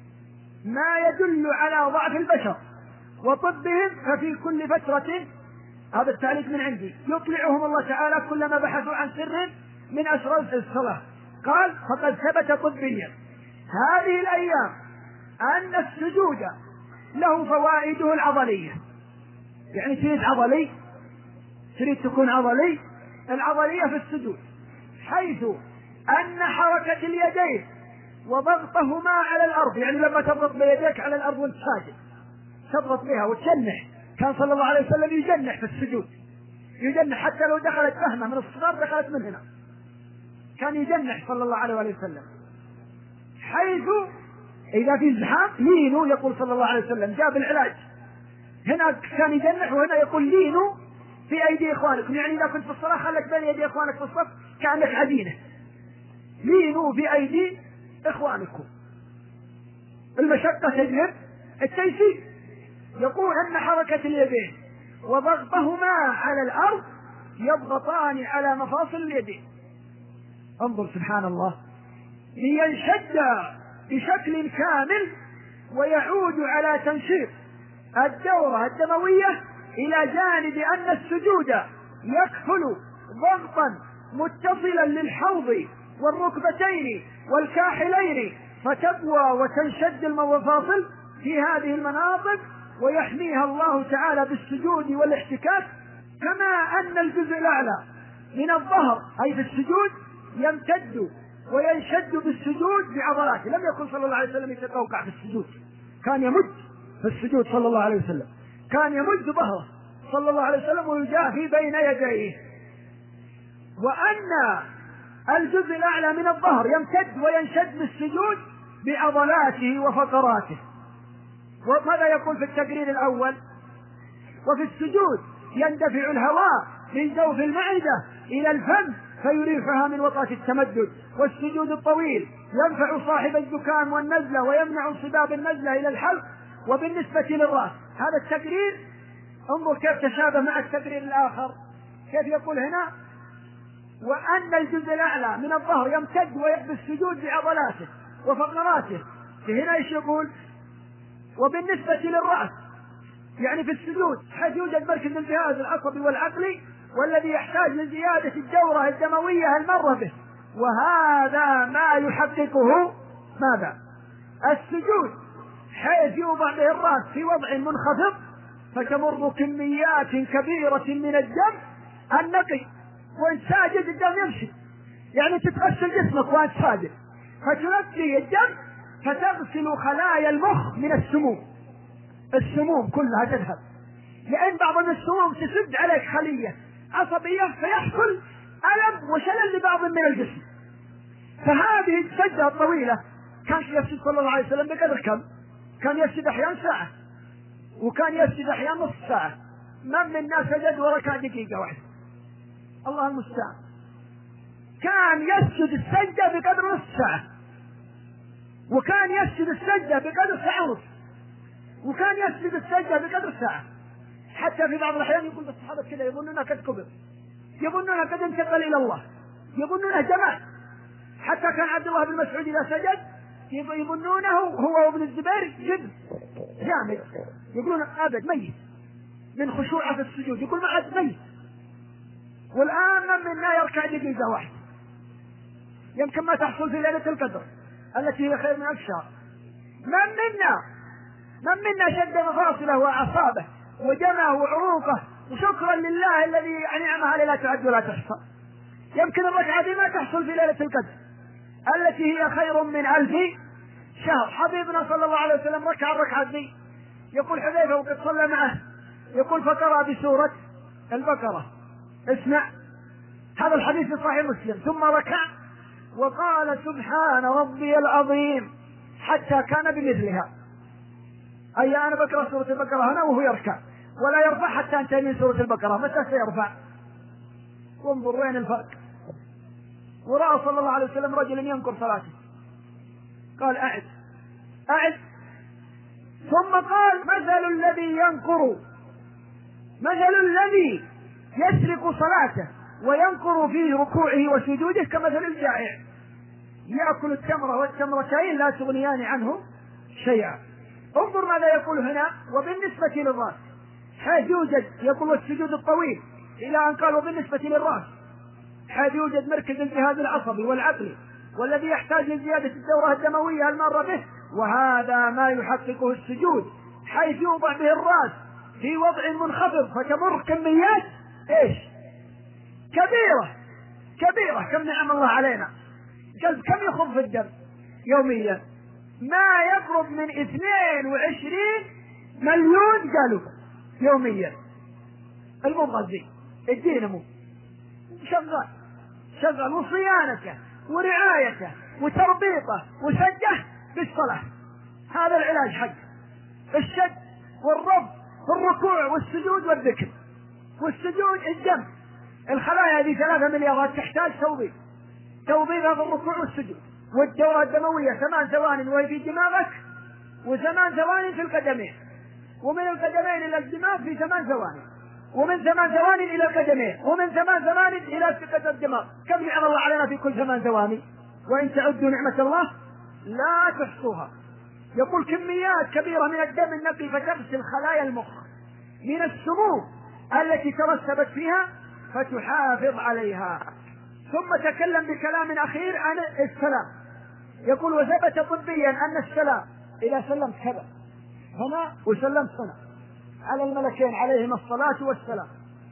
Speaker 1: ما يدل على ضعف البشر وطبهم، ففي كل فترة، هذا التعليق من عندي، يطلعهم الله تعالى كلما بحثوا عن سر من أسرار الصلاة. قال فقد ثبت طبيا هذه الأيام أن السجود له فوائده العضلية. يعني تريد عضلي، تريد تكون عضلي، العضلية في السجود، حيث أن حركة اليدين وضغطهما على الأرض، يعني لما تضغط بيديك على الأرض وانت ساجد تضغط بها وتجنح، كان صلى الله عليه وسلم يجنح في السجود، يجنح حتى لو دخلت فهمة من الصغار دخلت من هنا كان يجنح صلى الله عليه وسلم، حيث إذا في زحام لينوا، يقول صلى الله عليه وسلم جاب العلاج، هنا كان يجنح وهنا يقول لينوا في أيدي إخوانكم، يعني إذا كنت في الصلاة خلك بين يدي إخوانك في الصف كأنك عدينة، لينوا في أيدي إخوانكم، المشقة تجلب التيسير. يقول أن حركة اليدين وضغطهما على الأرض يضغطان على مفاصل اليدين. انظر سبحان الله، لينشد بشكل كامل ويعود على تنشيط الدورة الدموية، إلى جانب أن السجود يكفل ضغطا متصلا للحوض والركبتين والكاحلين، فتقوى وتنشد المفاصل في هذه المناطق ويحميها الله تعالى بالسجود والاحتكاك. كما أن الجزء الأعلى من الظهر أي في السجود يمتد وينشد بالسجود بعضلاته. لم يكن صلى الله عليه وسلم يتقوقع في السجود، كان يمد في السجود صلى الله عليه وسلم، كان يمد ظهره صلى الله عليه وسلم ويجافي بين يديه. وأن الجزء الأعلى من الظهر يمتد وينشد بالسجود بعضلاته وفقراته. وماذا يقول في التقرير الأول؟ وفي السجود يندفع الهواء من جوف المعدة إلى الفم فيريحها من وطأة التمدد. والسجود الطويل ينفع صاحب الزكام والنزلة ويمنع انصباب النزلة إلى الحلق. وبالنسبة للرأس هذا التقرير انظر كيف تشابه مع التقرير الآخر، كيف يقول هنا وأن الجزء الأعلى من الظهر يمتد ويحبس السجود بعضلاته وفقراته. هنا ايش يقول؟ وبالنسبة للرأس يعني في السجود حيث يوجد مركز الجهاز العصبي والعقلي والذي يحتاج لزيادة الدورة الدموية المرة به، وهذا ما يحققه ماذا؟ السجود، حيث يوضع به الرأس في وضع منخفض فتمر كميات كبيرة من الدم النقي، وانت ساجد الدم يمشي، يعني تتغسل جسمك وانت ساجد فتنقي الدم فتغسل خلايا المخ من السموم، السموم كلها تذهب، لأن بعض السموم تسد عليك خلية عصبية فيحصل ألم وشلل لبعض من الجسم. فهذه السجدة الطويلة كان يسجد صلى الله عليه وسلم بقدر كم؟ كان يسجد أحيانا ساعة، وكان يسجد أحيانا نصف ساعة. من منا سجد وركع دقيقة واحدة؟ الله المستعان. كان يسجد السجدة بقدر نصف ساعة، وكان يسجد السجدة بقدر ساعة ونصف، وكان يسجد السجدة بقدر ساعة. حتى في بعض الأحيان يقول الصحابة كذا يظنونها قد كبر، يظنونها قد انتقل إلى الله، يظنونها جمال. حتى كان عبد الله بن مسعود إذا سجد يظنونه هو وابن الزبير جد جامد، يقولون أبد ميت من خشوعه في السجود، يقول ما عاد ميت. والآن من منا يركع دقيقة واحدة يمكن ما تحصل في ليلة القدر التي هي خير من ألف شهر. من منا من منا شد مفاصله وأعصابه ودمه وعروقه وشكرا لله الذي أنعم عليه لا تعد ولا تحصى. يمكن الركعة دي ما تحصل في ليلة القدر التي هي خير من ألف شهر. حبيبنا صلى الله عليه وسلم ركع الركعة دي، يقول حذيفة وقد صلى معه، يقول فقرأ بسورة البقرة، اسمع هذا الحديث في صحيح مسلم، ثم ركع وقال سبحان ربي العظيم حتى كان بمثلها، أي أنا بقرأ سورة البقرة هنا وهو يركع ولا يرفع حتى انتهي من سورة البقرة، متى سيرفع؟ وانظر وين الفرق. ورأى صلى الله عليه وسلم رجلا ينكر صلاته قال أعد أعد، ثم قال مثل الذي ينكر مثل الذي يسرق صلاته وينكر في ركوعه وسجوده كمثل الجائع يأكل التمرة والتمرتين لا تغنيان عنه شيئا. انظر ماذا يقول هنا. وبالنسبة للرأس حيث يوجد، يقول والسجود الطويل إلى أن قال وبالنسبة للرأس حيث يوجد مركز الجهاز العصبي والعقلي والذي يحتاج لزيادة الدورة الدموية المارة به، وهذا ما يحققه السجود، حيث يوضع به الرأس في وضع منخفض فتمر كميات ايش كبيرة كبيرة. كم نعم الله علينا، كم يخض في الدم يوميا؟ ما يقرب من اثنين وعشرين مليون قالوا يوميا. المغذي الدينمو شغال شغال وصيانته ورعايته وتربيطه وسجه بالصلاة، هذا العلاج حق الشد والرب والركوع والسجود والذكر. والسجود الدم، الخلايا هذه ثلاثة مليارات تحتاج توظيف توظيفها في الركوع والسجود، والدورة الدموية ثمان ثوان وهي في دماغك وثمان ثوان في القدمين، ومن القدمين إلى الدماغ في ثمان ثواني، ومن ثمان ثواني إلى القدمين، ومن ثمان ثواني إلى ثقة الدماغ. كم نعم الله علينا في كل ثمان ثواني، وإن تعدوا نعمة الله لا تحصوها. يقول كميات كبيرة من الدم النقي فتغسل خلايا المخ من السموم التي ترسبت فيها فتحافظ عليها. ثم تكلم بكلام أخير عن السلام، يقول وثبت طبيا أن السلام إذا سلمت كذا هنا وسلمت هنا على الملكين عليهما الصلاة والسلام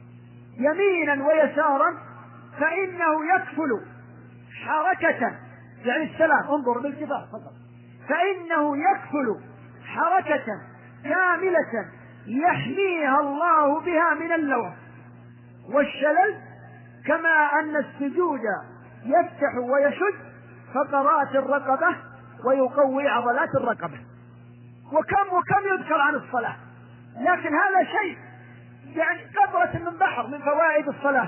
Speaker 1: يمينا ويسارا فإنه يكفل حركة، يعني السلام انظر بالكفاء فقط، فإنه يكفل حركة كاملة يحميها الله بها من اللوم والشلل، كما أن السجود يفتح ويشد فقرات الرقبة ويقوي عضلات الرقبة. وكم وكم يذكر عن الصلاة، لكن هذا شيء يعني قطرة من بحر من فوائد الصلاة.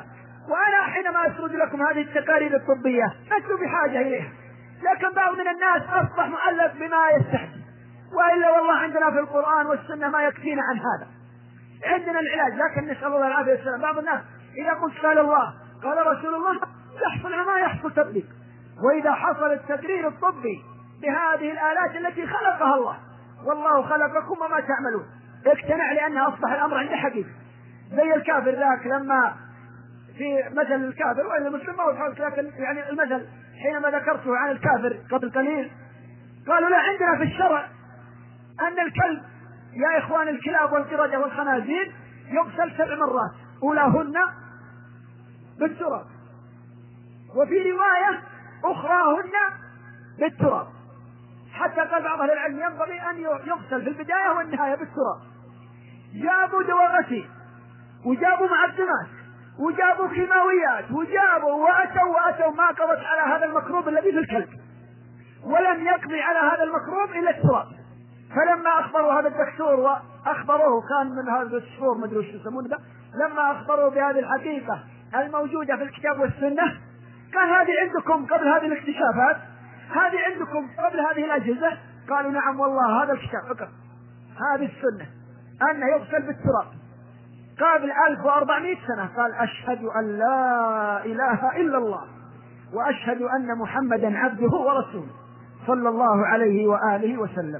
Speaker 1: وأنا حينما أسرد لكم هذه التقارير الطبية لست بحاجة إليها، لكن بعض من الناس أصبح مؤلف بما يستحسن، وإلا والله عندنا في القرآن والسنة ما يكفينا عن هذا، عندنا العلاج. لكن نسأل الله العافية والسلام. بعض الناس إذا قلت قال الله قال رسول الله يحصل ما يحصل تطبيق، وإذا حصل التقرير الطبي بهذه الآلات التي خلقها الله، والله خلقكم وما تعملون، اقتنع لأنها أصبح الأمر عنده حقيقة. زي الكافر ذاك لما في مثل الكافر وإن المسلم ما هو بحالك، لكن يعني المثل حينما ذكرته عن الكافر قبل قليل قالوا لا عندنا في الشرع أن الكلب يا إخوان الكلاب والقردة والخنازير يغسل سبع مرات أولاهن بالتراب، وفي رواية أخراهن بالتراب، حتى قال بعض أهل العلم ينبغي أن يغسل في البداية والنهاية بالتراب. جابوا دواء غسيل وجابوا معجنات وجابوا كيماويات وجابوا وأتوا وأتوا ما قضت على هذا المكروب الذي في الكلب، ولم يقضي على هذا المكروب إلا التراب. فلما أخبروا هذا الدكتور وأخبروه كان من هذا الدكتور ما أدري وش يسمونه ده، لما أخبروه بهذه الحقيقة الموجودة في الكتاب والسنة قال هذه عندكم قبل هذه الاكتشافات، هذه عندكم قبل هذه الأجهزة؟ قالوا نعم والله هذا الكتاب فقط هذه السنة أنه يغسل بالتراب قبل ألف وأربعمائة سنة. قال أشهد أن لا إله إلا الله وأشهد أن محمدا عبده ورسوله صلى الله عليه وآله وسلم.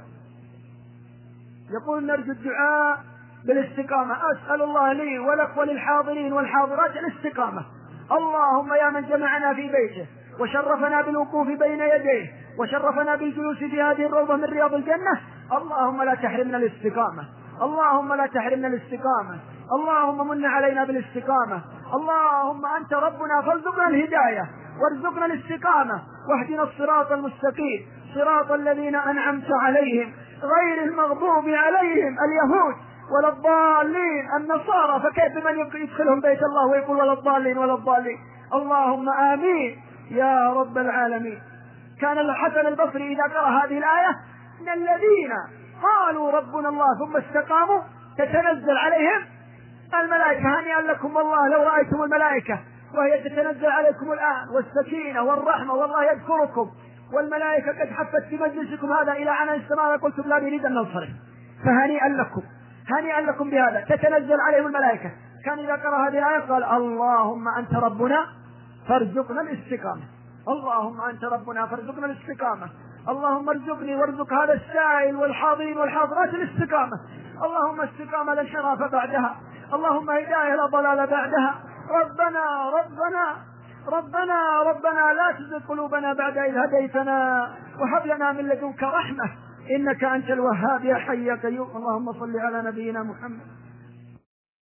Speaker 1: يقول نرجو الدعاء بالاستقامة، أسأل الله لي ولك وللحاضرين والحاضرات الاستقامة. اللهم يا من جمعنا في بيته وشرفنا بالوقوف بين يديه وشرفنا بالجلوس في هذه الروضة من رياض الجنة، اللهم لا تحرمنا الاستقامة، اللهم لا تحرمنا الاستقامة، اللهم من علينا بالاستقامة، اللهم أنت ربنا فارزقنا الهداية وارزقنا الاستقامة واهدنا الصراط المستقيم صراط الذين أنعمت عليهم غير المغضوب عليهم اليهود ولا الضالين النصارى. فكيف بمن يدخلهم بيت الله ويقول ولا الضالين ولا الضالين؟ اللهم آمين يا رب العالمين. كان الحسن البصري إذا قرأ هذه الآية إن الذين قالوا ربنا الله ثم استقاموا تتنزل عليهم الملائكة هنيئا لكم والله لو رأيتم الملائكة وهي تتنزل عليكم الآن والسكينة والرحمة والله يذكركم والملائكة قد حفت في مجلسكم هذا إلى عنان السماء قلتم لا نريد أن ننصرف، فهنيئا لكم هنيئا لكم بهذا تتنزل عليهم الملائكة. كان إذا قرأ هذه الآية قال اللهم أنت ربنا فارزقنا الاستقامة، اللهم أنت ربنا فارزقنا الاستقامة، اللهم ارزقني وارزق هذا السائل والحاضرين والحاضرات الاستقامة، اللهم استقامة لا انحراف بعدها، اللهم هداية لا ضلال بعدها. ربنا ربنا ربنا ربنا لا تزغ قلوبنا بعد إذ هديتنا وهب لنا من لدنك رحمة إنك أنت الوهاب يا حي يا قيوم. اللهم صل على نبينا محمد.